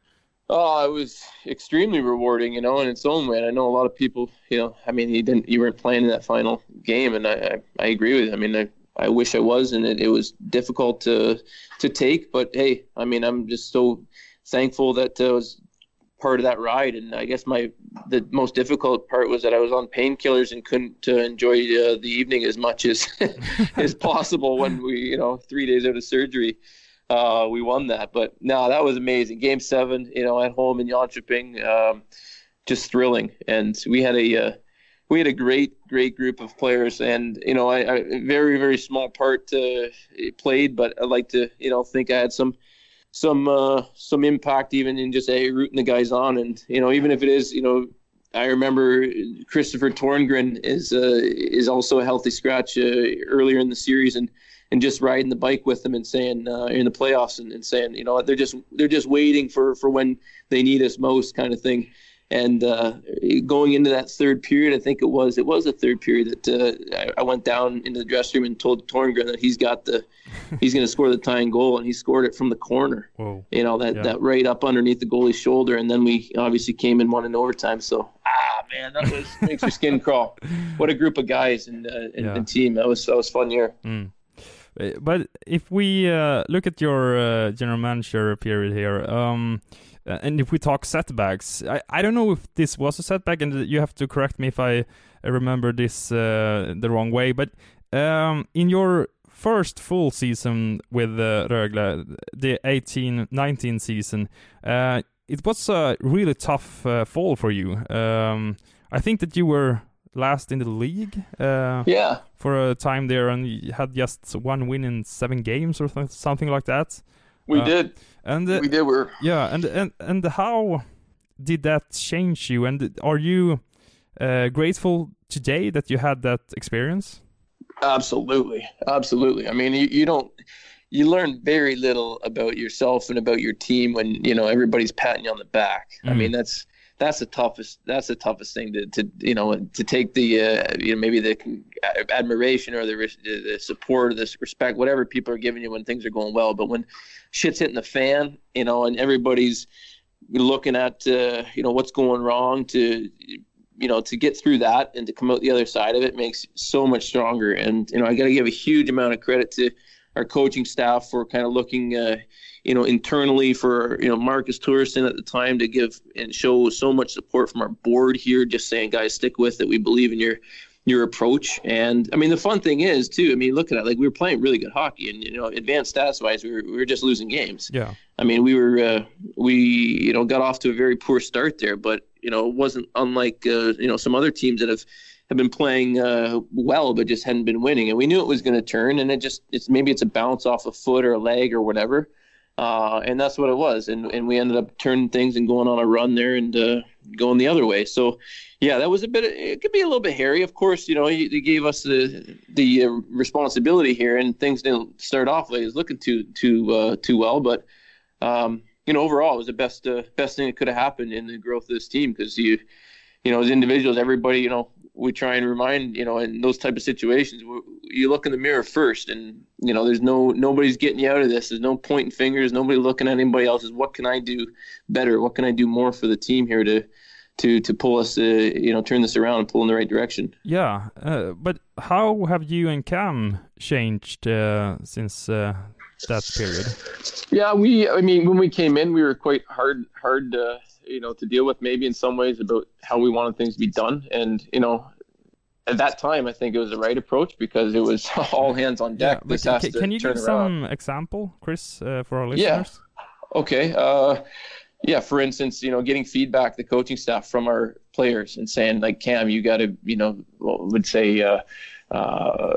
Oh, it was extremely rewarding, you know, in its own way. And I know a lot of people, you know, I mean, you didn't, you weren't playing in that final game, and I, I, I agree with you. I mean, I, I wish I was, and it, it was difficult to, to take. But hey, I mean, I'm just so thankful that I was part of that ride. And I guess my the most difficult part was that I was on painkillers and couldn't uh, enjoy uh, the evening as much as as possible when we, you know, three days out of surgery. Uh, we won that, but no, that was amazing. Game seven, you know, at home in Jönköping, um, just thrilling. And we had a uh, we had a great, great group of players, and you know, I, I very, very small part uh, played, but I like to, you know, think I had some some uh, some impact even in just a uh, rooting the guys on, and you know, even if it is, you know. I remember Christopher Torngren is uh, is also a healthy scratch uh, earlier in the series, and, and just riding the bike with them and saying uh, in the playoffs and, and saying, you know, they're just they're just waiting for, for when they need us most, kind of thing. And uh, going into that third period, I think it was it was the third period that uh, I, I went down into the dressing room and told Torngren that he's got the he's going to score the tying goal, and he scored it from the corner. Whoa. You know, that, Yeah. that right up underneath the goalie's shoulder, and then we obviously came and won in overtime. So ah man, that was makes your skin crawl. What a group of guys and uh, and, Yeah. and team. That was that was fun year. Mm. Uh, But if we uh, look at your uh, general manager period here, um, uh, and if we talk setbacks, I, I don't know if this was a setback, and you have to correct me if I remember this uh, the wrong way, but um, in your first full season with uh, Rögle, the eighteen nineteen season, uh, it was a really tough uh, fall for you. Um, I think that you were last in the league. Uh, Yeah. For a time there, and you had just one win in seven games or th- something like that. We Uh, did. And uh, We did. We're yeah, and and and how did that change you? And are you uh, grateful today that you had that experience? absolutely, absolutely. I mean, you, you don't. You learn very little about yourself and about your team when you know everybody's patting you on the back. I Mm. mean, that's that's the toughest. That's the toughest thing to, to you know to take the uh, you know maybe the admiration or the the support or the respect, whatever people are giving you when things are going well. But when shit's hitting the fan, you know, and everybody's looking at uh, you know what's going wrong, to you know to get through that and to come out the other side of it makes you so much stronger. And you know I got to give a huge amount of credit to our coaching staff for kind of looking, uh, you know, internally for, you know, Marcus Touriston at the time to give and show so much support from our board here, just saying, guys, stick with it. We believe in your your approach. And I mean, the fun thing is too, I mean, look at it, like we were playing really good hockey and, you know, advanced stats wise, we were, we were just losing games. Yeah. I mean, we were, uh, we, you know, got off to a very poor start there, but, you know, it wasn't unlike, uh, you know, some other teams that have, have been playing uh, well, but just hadn't been winning. And we knew it was going to turn, and it just, it's maybe it's a bounce off a foot or a leg or whatever. Uh, and that's what it was. And and we ended up turning things and going on a run there and uh, going the other way. So, yeah, that was a bit, it could be a little bit hairy. Of course, you know, they gave us the the uh, responsibility here, and things didn't start off like it was looking too, too, uh, too well. But, um, you know, overall, it was the best, uh, best thing that could have happened in the growth of this team because you, you know, as individuals, everybody, you know, we try and remind, you know, in those type of situations, you look in the mirror first and, you know, there's no, nobody's getting you out of this. There's no pointing fingers, nobody looking at anybody else's. What can I do better? What can I do more for the team here to, to, to pull us, uh, you know, turn this around and pull in the right direction? Yeah. Uh, but how have you and Cam changed uh, since uh, that period? Yeah, we, I mean, when we came in, we were quite hard, hard, uh, you know, to deal with maybe in some ways about how we wanted things to be done. And, you know, at that time, I think it was the right approach because it was all hands on deck. Yeah, this can, has to can you give some around. example, Chris, uh, for our listeners? Yeah. Okay. Uh, yeah. For instance, you know, getting feedback, the coaching staff from our players and saying like, Cam, you got to, you know, would say, uh, uh,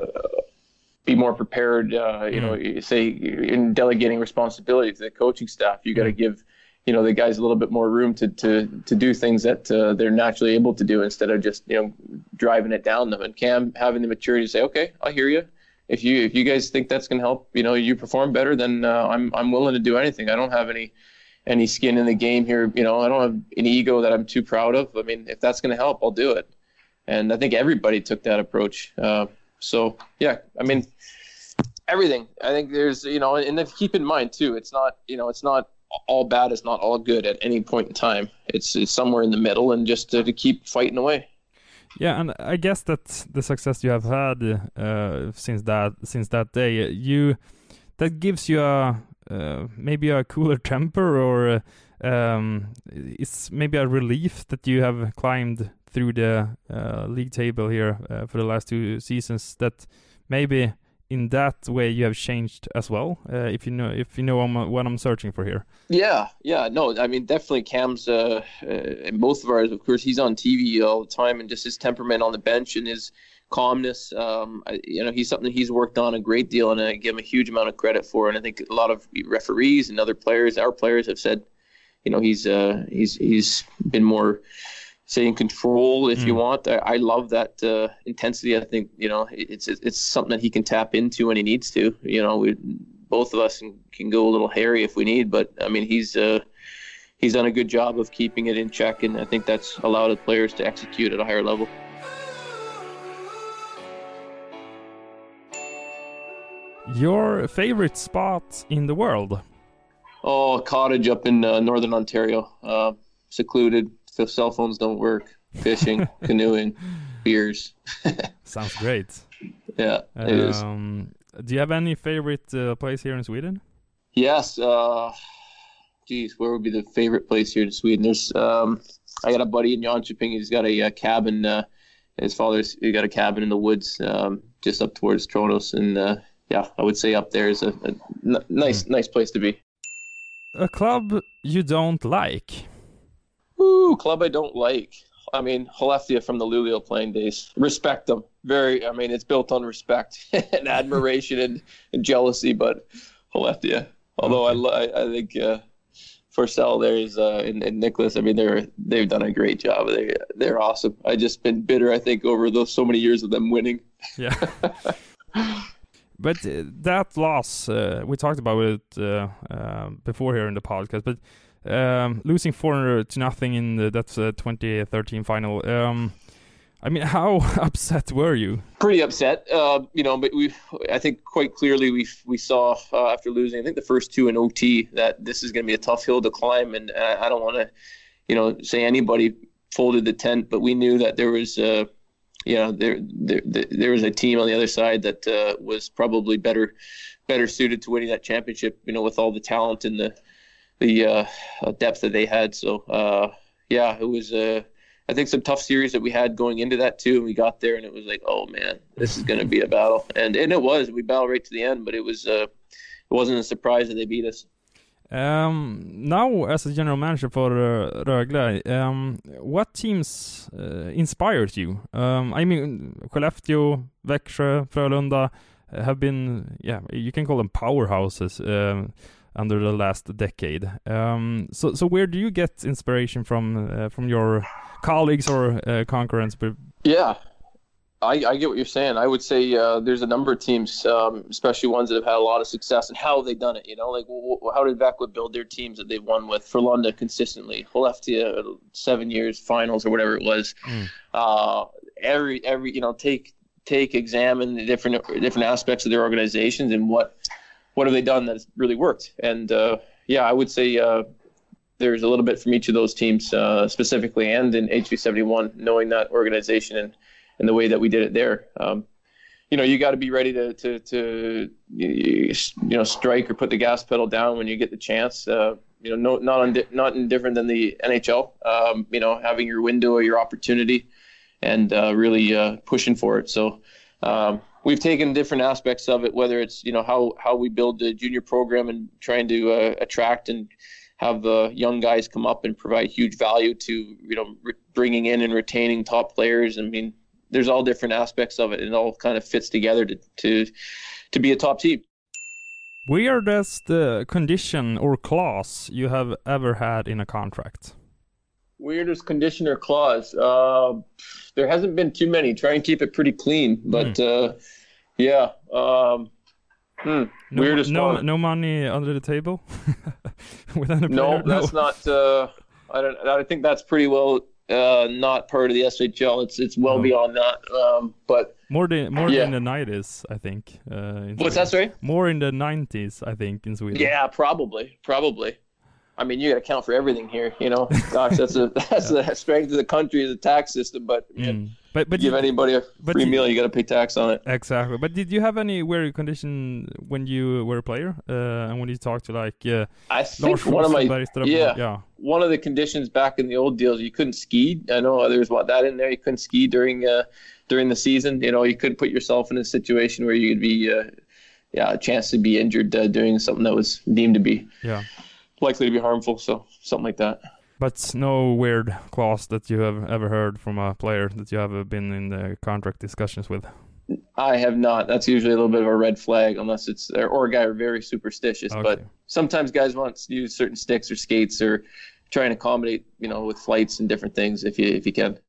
be more prepared, uh, you mm. know, say in delegating responsibility to the coaching staff, you got to mm. give, you know, the guys a little bit more room to to to do things that uh, they're naturally able to do instead of just, you know, driving it down them. And Cam having the maturity to say, okay, I hear you. If you if you guys think that's going to help, you know, you perform better, then uh, I'm I'm willing to do anything. I don't have any any skin in the game here. You know, I don't have an ego that I'm too proud of. I mean, if that's going to help, I'll do it. And I think everybody took that approach. Uh, so yeah, I mean, everything. I think there's, you know, and then keep in mind too, it's not, you know, it's not all bad, it's not all good at any point in time. It's, it's somewhere in the middle, and just to, to keep fighting away. Yeah, and I guess that the success you have had uh, since that since that day, you that gives you a uh, maybe a cooler temper, or uh, um, it's maybe a relief that you have climbed through the uh, league table here uh, for the last two seasons. That maybe in that way you have changed as well, uh, if you know if you know what I'm searching for here. Yeah, yeah, no, I mean, definitely Cam's, uh, uh, and both of ours, of course, he's on T V all the time, and just his temperament on the bench and his calmness, um, I, you know, he's something he's worked on a great deal, and I give him a huge amount of credit for. And I think a lot of referees and other players, our players, have said, you know, he's uh, he's he's been more, say, in control, if mm. you want. I, I love that uh, intensity. I think, you know, it's it's something that he can tap into when he needs to. You know, we both of us can, can go a little hairy if we need, but I mean, he's uh, he's done a good job of keeping it in check, and I think that's allowed the players to execute at a higher level. Your favorite spot in the world? Oh, a cottage up in uh, northern Ontario, uh, secluded. So cell phones don't work. Fishing, canoeing, beers. Sounds great. Yeah, it um, is. Do you have any favorite uh, place here in Sweden? Yes. Uh, geez, where would be the favorite place here in Sweden? There's, um, I got a buddy in Jönköping. He's got a, a cabin. Uh, his father's he got a cabin in the woods, um, just up towards Tronos, and uh, yeah, I would say up there is a, a n- nice, mm. nice place to be. A club you don't like? Ooh, club I don't like. I mean, Skellefteå from the Luleå playing days. Respect them. Very, I mean, it's built on respect and admiration and, and jealousy, but Skellefteå. Although okay. I, I think uh, Forsell there is, uh, and, and Nicholas, I mean, they're, they've done a great job. They, they're awesome. I just been bitter, I think, over those so many years of them winning. Yeah. But uh, that loss, uh, we talked about it uh, uh, before here in the podcast, but um, losing four to nothing in the, that uh, twenty thirteen final. Um, I mean, how upset were you? Pretty upset, uh, you know. But we, I think, quite clearly we we saw uh, after losing, I think the first two in O T, that this is going to be a tough hill to climb, and I, I don't want to, you know, say anybody folded the tent, but we knew that there was, uh, you know, there there there was a team on the other side that uh, was probably better better suited to winning that championship, you know, with all the talent and the the uh, depth that they had. So uh, yeah, it was a. Uh, I think some tough series that we had going into that too, and we got there and it was like, oh man, this is going to be a battle, and and it was. We battled right to the end, but it was uh, it wasn't a surprise that they beat us. Um, now, as a general manager for uh, Rögle, um, what teams uh, inspired you? Um, I mean, Skellefteå, Växjö, Frölunda have been, yeah, you can call them powerhouses um, under the last decade. Um, so, so where do you get inspiration from uh, from your colleagues or uh, concurrents? Yeah, I, I get what you're saying. I would say uh, there's a number of teams, um, especially ones that have had a lot of success, and how they've done it. You know, like w- w- how did Växjö build their teams that they've won with? Frölunda consistently, Skellefteå seven years finals or whatever it was. Mm. Uh, every every you know take take examine the different different aspects of their organizations and what what have they done that's really worked. And uh, yeah, I would say. Uh, There's a little bit from each of those teams uh, specifically, and in H V seventy-one, knowing that organization and, and the way that we did it there. Um, you know, you got to be ready to to, to you know strike or put the gas pedal down when you get the chance. Uh, you know, no, not undi- not indifferent than the N H L. Um, you know, having your window or your opportunity, and uh, really uh, pushing for it. So. Um, We've taken different aspects of it, whether it's you know how how we build the junior program and trying to uh, attract and have the young guys come up and provide huge value to, you know, re- bringing in and retaining top players. I mean, there's all different aspects of it, and it all kind of fits together to to, to be a top team. Weirdest uh, condition or clause you have ever had in a contract? Weirdest condition or clause? Uh, there hasn't been too many. Try and keep it pretty clean, but mm. uh, yeah. Um, Hmm. No, Weirdest no, one. no money under the table. Without a no, that's no. not. Uh, I don't. I think that's pretty well uh, not part of the S H L. It's it's well no. beyond that. Um, but more than more yeah. in the nineties, I think. Uh, in What's Sweden. that, sorry? More in the nineties, I think, in Sweden. Yeah, probably, probably. I mean, you got to count for everything here. You know, gosh, that's a that's yeah. the strength of the country, the tax system. But man, mm. but but give you, anybody a free meal, you got to pay tax on it. Exactly. But did you have any weird condition when you were a player, uh, and when you talked to like? Uh, I think one of my yeah, yeah one of the conditions back in the old deals, you couldn't ski. I know there was what that in there. You couldn't ski during uh, during the season. You know, you couldn't put yourself in a situation where you could be uh, yeah a chance to be injured uh, doing something that was deemed to be yeah. likely to be harmful, so something like that. But no weird clause that you have ever heard from a player that you have been in the contract discussions with? I have not. That's usually a little bit of a red flag, unless it's or a guy are very superstitious. Okay. But sometimes guys want to use certain sticks or skates or try and accommodate, you know, with flights and different things if you if you can.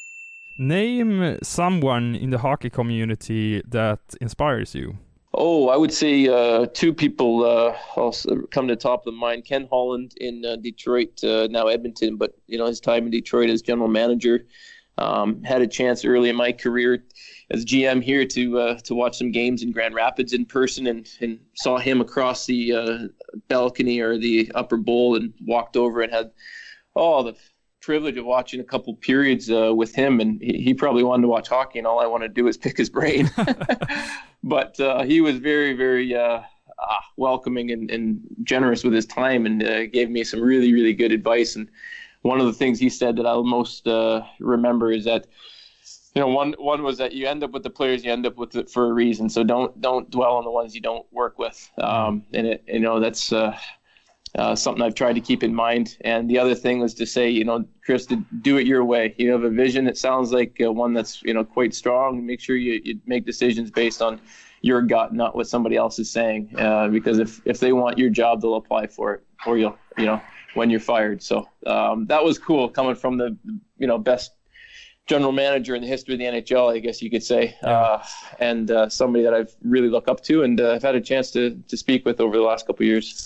Name someone in the hockey community that inspires you. Oh, I would say uh, two people uh, also come to the top of the mind. Ken Holland in uh, Detroit, uh, now Edmonton, but you know his time in Detroit as general manager. Um, had a chance early in my career as G M here to uh, to watch some games in Grand Rapids in person, and, and saw him across the uh, balcony or the upper bowl, and walked over and had oh the privilege of watching a couple periods uh, with him, and he, he probably wanted to watch hockey, and all I wanted to do was pick his brain. But uh, he was very, very uh, uh, welcoming and, and generous with his time, and uh, gave me some really, really good advice. And one of the things he said that I'll most uh, remember is that, you know, one one was that you end up with the players you end up with it for a reason. So don't don't dwell on the ones you don't work with. Um, and it, you know, that's uh, uh, something I've tried to keep in mind. And the other thing was to say, you know, Chris, to do it your way. You have a vision that sounds like uh, one that's, you know, quite strong. Make sure you, you make decisions based on your gut, not what somebody else is saying. Uh, because if, if they want your job, they'll apply for it, or you'll, you know, when you're fired. So um, that was cool coming from the, you know, best general manager in the history of the N H L, I guess you could say, yeah. uh, and uh, somebody that I've really looked up to, and uh, I've had a chance to to speak with over the last couple of years.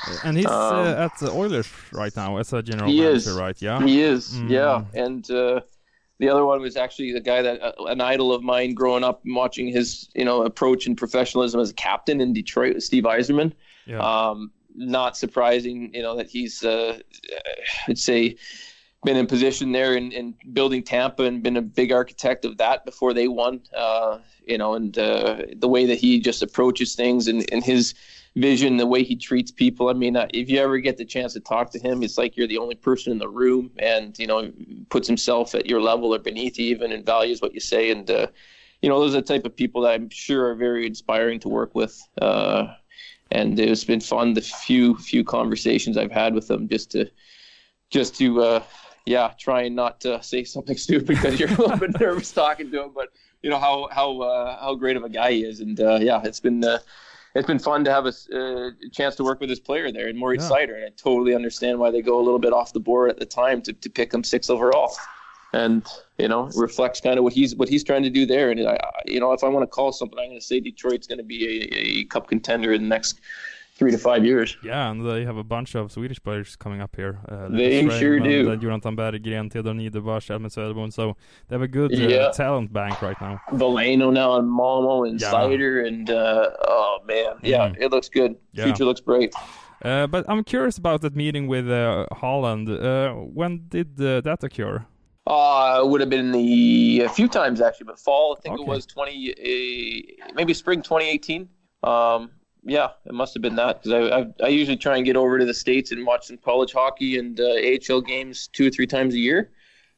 And he's Um, uh, at the Oilers right now as a general he manager, is. right? Yeah. He is, Mm. yeah. And uh, the other one was actually the guy that uh, an idol of mine growing up and watching his, you know, approach and professionalism as a captain in Detroit, Steve Yzerman. Yeah. Um, not surprising, you know, that he's, uh, I'd say, been in position there in, in building Tampa and been a big architect of that before they won, uh, you know, and uh, the way that he just approaches things and, and his vision, the way he treats people. I mean, uh, if you ever get the chance to talk to him, it's like you're the only person in the room, and, you know, puts himself at your level or beneath you even and values what you say. And, uh, you know, those are the type of people that I'm sure are very inspiring to work with. Uh, and it's been fun, the few, few conversations I've had with them just to, just to, uh, yeah, try and not uh, say something stupid because you're a little bit nervous talking to him, but you know how how uh, how great of a guy he is, and uh, yeah, it's been uh, it's been fun to have a uh, chance to work with this player there, and Moritz Yeah. Seider, and I totally understand why they go a little bit off the board at the time to, to pick him sixth overall, and you know it reflects kind of what he's what he's trying to do there, and I, you know if I want to call something, I'm going to say Detroit's going to be a, a cup contender in the next three to five years. Yeah, and they have a bunch of Swedish players coming up here. Uh, They Lucas sure Raymond, do. Uh, Jonathan Berggren, Theodor Niederbach, Elmer Söderblom. So they have a good uh, Yeah. talent bank right now. Valeno now and Momo and Yeah. Seider and uh, oh man, yeah, Mhm. it looks good. Yeah. Future looks bright. Uh, but I'm curious about that meeting with uh, Holland. Uh, when did uh, that occur? Uh, it would have been the a few times actually, but fall I think Okay. it was twenty, uh, maybe spring twenty eighteen. Um, yeah, it must have been that because I, I I usually try and get over to the States and watch some college hockey and uh, A H L games two or three times a year.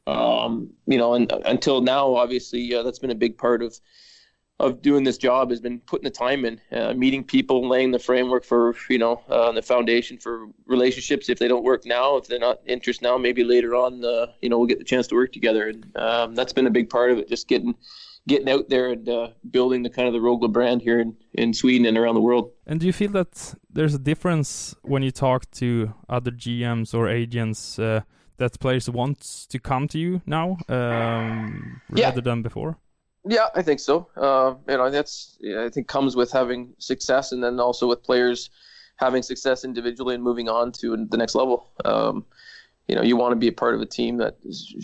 Um, you know, and until now, obviously, uh, that's been a big part of of doing this job has been putting the time in, uh, meeting people, laying the framework for, you know, uh, the foundation for relationships. If they don't work now, if they're not interested now, maybe later on, uh, you know, we'll get the chance to work together. And um, that's been a big part of it, just getting getting out there and uh, building the kind of the Rögle brand here in, in Sweden and around the world. And do you feel that there's a difference when you talk to other G Ms or agents uh, that players want to come to you now um, Yeah. rather than before? Yeah, I think so. Uh, you know, that's yeah, I think comes with having success, and then also with players having success individually and moving on to the next level. Um, you know, you want to be a part of a team that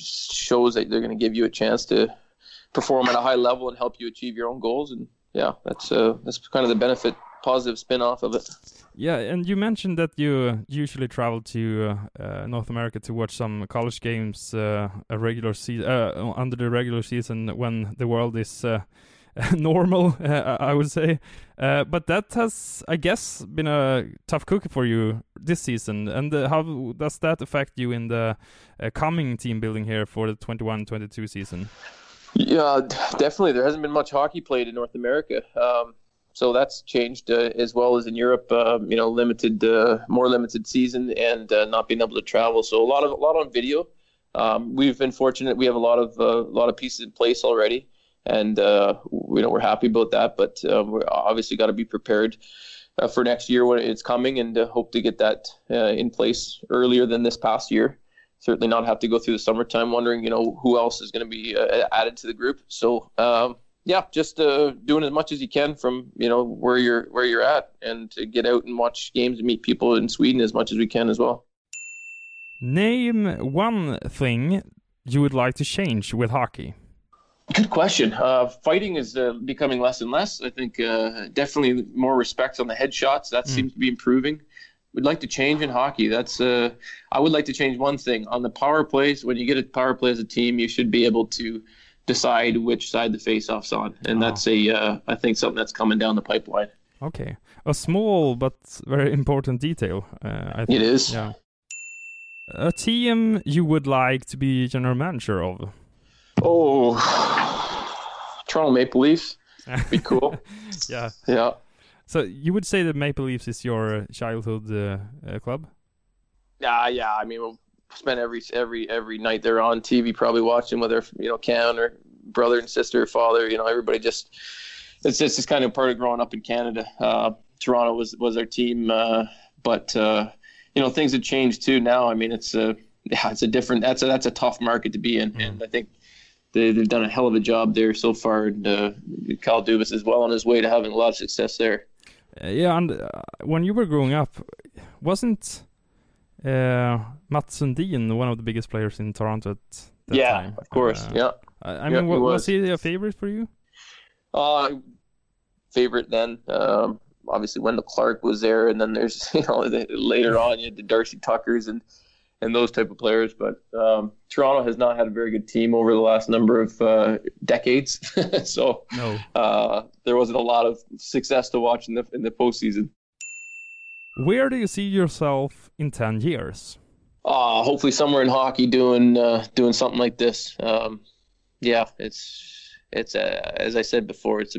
shows that they're going to give you a chance to perform at a high level and help you achieve your own goals. And yeah, that's uh, that's kind of the benefit, positive spin-off of it. Yeah, and you mentioned that you usually travel to uh, uh, North America to watch some college games uh, a regular se- uh, under the regular season when the world is uh, normal, uh, I would say. Uh, but that has, I guess, been a tough cookie for you this season. And uh, how does that affect you in the uh, coming team building here for the twenty-one twenty-two season? Yeah, definitely. There hasn't been much hockey played in North America. Um, So that's changed uh, as well as in Europe. Uh, you know, limited, uh, more limited season, and uh, not being able to travel. So a lot of a lot on video. Um, we've been fortunate. We have a lot of uh, a lot of pieces in place already, and uh, you know we're happy about that. But uh, we're obviously got to be prepared uh, for next year when it's coming, and uh, hope to get that uh, in place earlier than this past year. Certainly not have to go through the summertime wondering, you know, who else is going to be uh, added to the group. So. Um, Yeah, just uh, doing as much as you can from, you know, where you're where you're at, and to get out and watch games and meet people in Sweden as much as we can as well. Name one thing you would like to change with hockey. Good question. Uh, fighting is uh, becoming less and less. I think uh, definitely more respect on the headshots. That Mm. seems to be improving. We'd like to change in hockey. That's uh, I would like to change one thing on the power plays. When you get a power play as a team, you should be able to decide which side the face-off's on, and Oh. that's a uh, I think something that's coming down the pipeline. Okay, a small but very important detail. Uh, I think. It is. Yeah. A team you would like to be general manager of. Oh, Toronto Maple Leafs. Be cool. Yeah. Yeah. So you would say that Maple Leafs is your childhood uh, uh, club? Yeah, yeah. I mean, we'll spend every every every night they're on T V, probably watching with their, you know, Cam or brother and sister or father. You know, everybody just it's just it's kind of part of growing up in Canada. Uh, Toronto was was our team, uh, but uh, you know, things have changed too now. I mean, it's a yeah, it's a different. That's a that's a tough market to be in, mm. and I think they, they've done a hell of a job there so far. And uh, Kyle Dubas is well on his way to having a lot of success there. Yeah, and uh, when you were growing up, wasn't uh, Mats Sundin one of the biggest players in Toronto at that yeah, time? Of course. Uh, yeah. I, I yeah, mean, he was. was. was he a favorite for you? Uh, favorite then. Um, obviously, Wendell Clark was there, and then there's you know the, later on you had the Darcy Tuckers and and those type of players. But um, Toronto has not had a very good team over the last number of uh, decades, so no. uh, there wasn't a lot of success to watch in the in the postseason. Where do you see yourself in ten years? Uh, hopefully somewhere in hockey doing uh, doing something like this. Um, yeah, it's it's a, as I said before, it's a,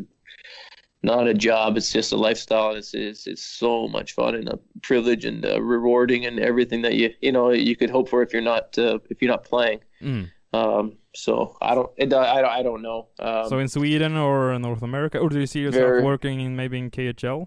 not a job. It's just a lifestyle. It's it's, it's so much fun and a privilege and uh, rewarding and everything that you you know you could hope for if you're not uh, if you're not playing. Mm. Um, so I don't it, I don't I don't know. Um, so in Sweden or North America, or do you see yourself very, working in maybe in K H L?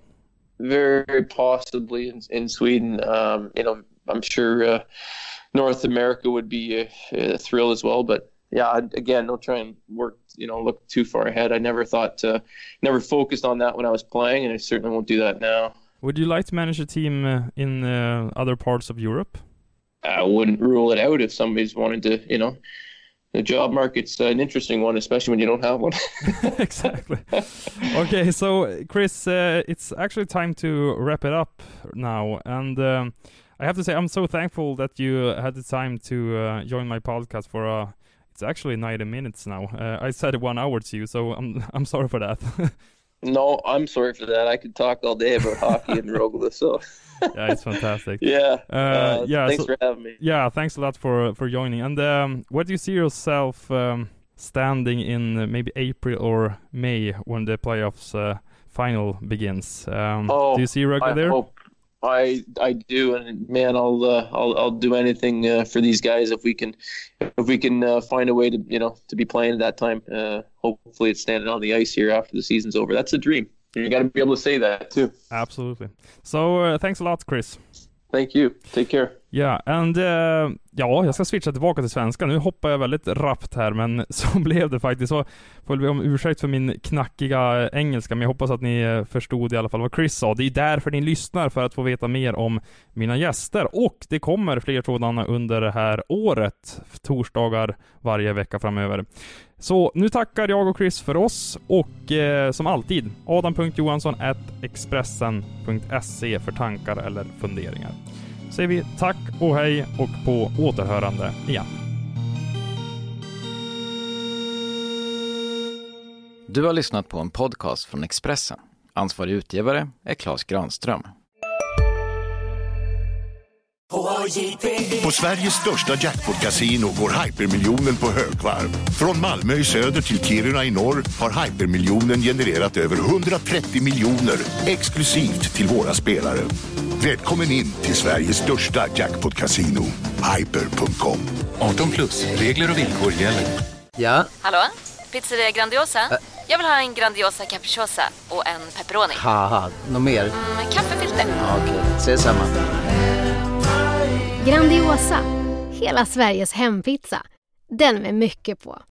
Very possibly in, in Sweden. Um, you know, I'm sure uh, North America would be a, a thrill as well. But yeah, again, don't try and work, you know, look too far ahead. I never thought, uh, never focused on that when I was playing, and I certainly won't do that now. Would you like to manage a team uh, in uh, other parts of Europe? I wouldn't rule it out if somebody's wanted to, you know. The job market's an interesting one, especially when you don't have one. Exactly. Okay, so Chris, uh, it's actually time to wrap it up now. And um, I have to say, I'm so thankful that you had the time to uh, join my podcast for, uh, it's actually ninety minutes now. Uh, I said one hour to you, so I'm I'm sorry for that. No, I'm sorry for that. I could talk all day about hockey and Rögle, so... Yeah, it's fantastic. Yeah, uh, uh, yeah. Thanks so, for having me. Yeah, thanks a lot for for joining. And um, where do you see yourself um, standing in uh, maybe April or May when the playoffs uh, final begins? Um, oh, do you see Rögle there? Hope, I I do, and man, I'll uh, I'll I'll do anything uh, for these guys if we can if we can uh, find a way to you know to be playing at that time. Uh, hopefully, it's standing on the ice here after the season's over. That's a dream. You got to be able to say that too. Absolutely. So uh, thanks a lot, Chris. Thank you. Take care. Ja, yeah, and uh, ja, jag ska switcha tillbaka till svenska. Nu hoppar jag väldigt rappt här, men så blev det faktiskt. Så får jag be om ursäkt för min knackiga engelska, men jag hoppas att ni förstod i alla fall vad Chris sa. Det är därför ni lyssnar, för att få veta mer om mina gäster. Och det kommer fler sådana under det här året, torsdagar varje vecka framöver. Så nu tackar jag och Chris för oss, och eh, som alltid adam punkt johansson at expressen punkt se för tankar eller funderingar. Säger vi tack och hej, och på återhörande igen. Du har lyssnat på en podcast från Expressen. Ansvarig utgivare är Claes Granström. På Sveriges största jackpot-casino går Hypermiljonen på högvarv. Från Malmö i söder till Kiruna i norr har Hypermiljonen genererat över hundratrettio miljoner exklusivt till våra spelare. Välkommen in till Sveriges största jackpot-casino, hyper punkt com. arton plus, regler och villkor gäller. Ja? Hallå? Pizzeria Grandiosa? Ä- Jag vill ha en Grandiosa capriciosa och en pepperoni. Haha, något mer? Mm, kaffefilter. Ja, okej, okay. Ses samma. Grandiosa, hela Sveriges hempizza. Den med mycket på.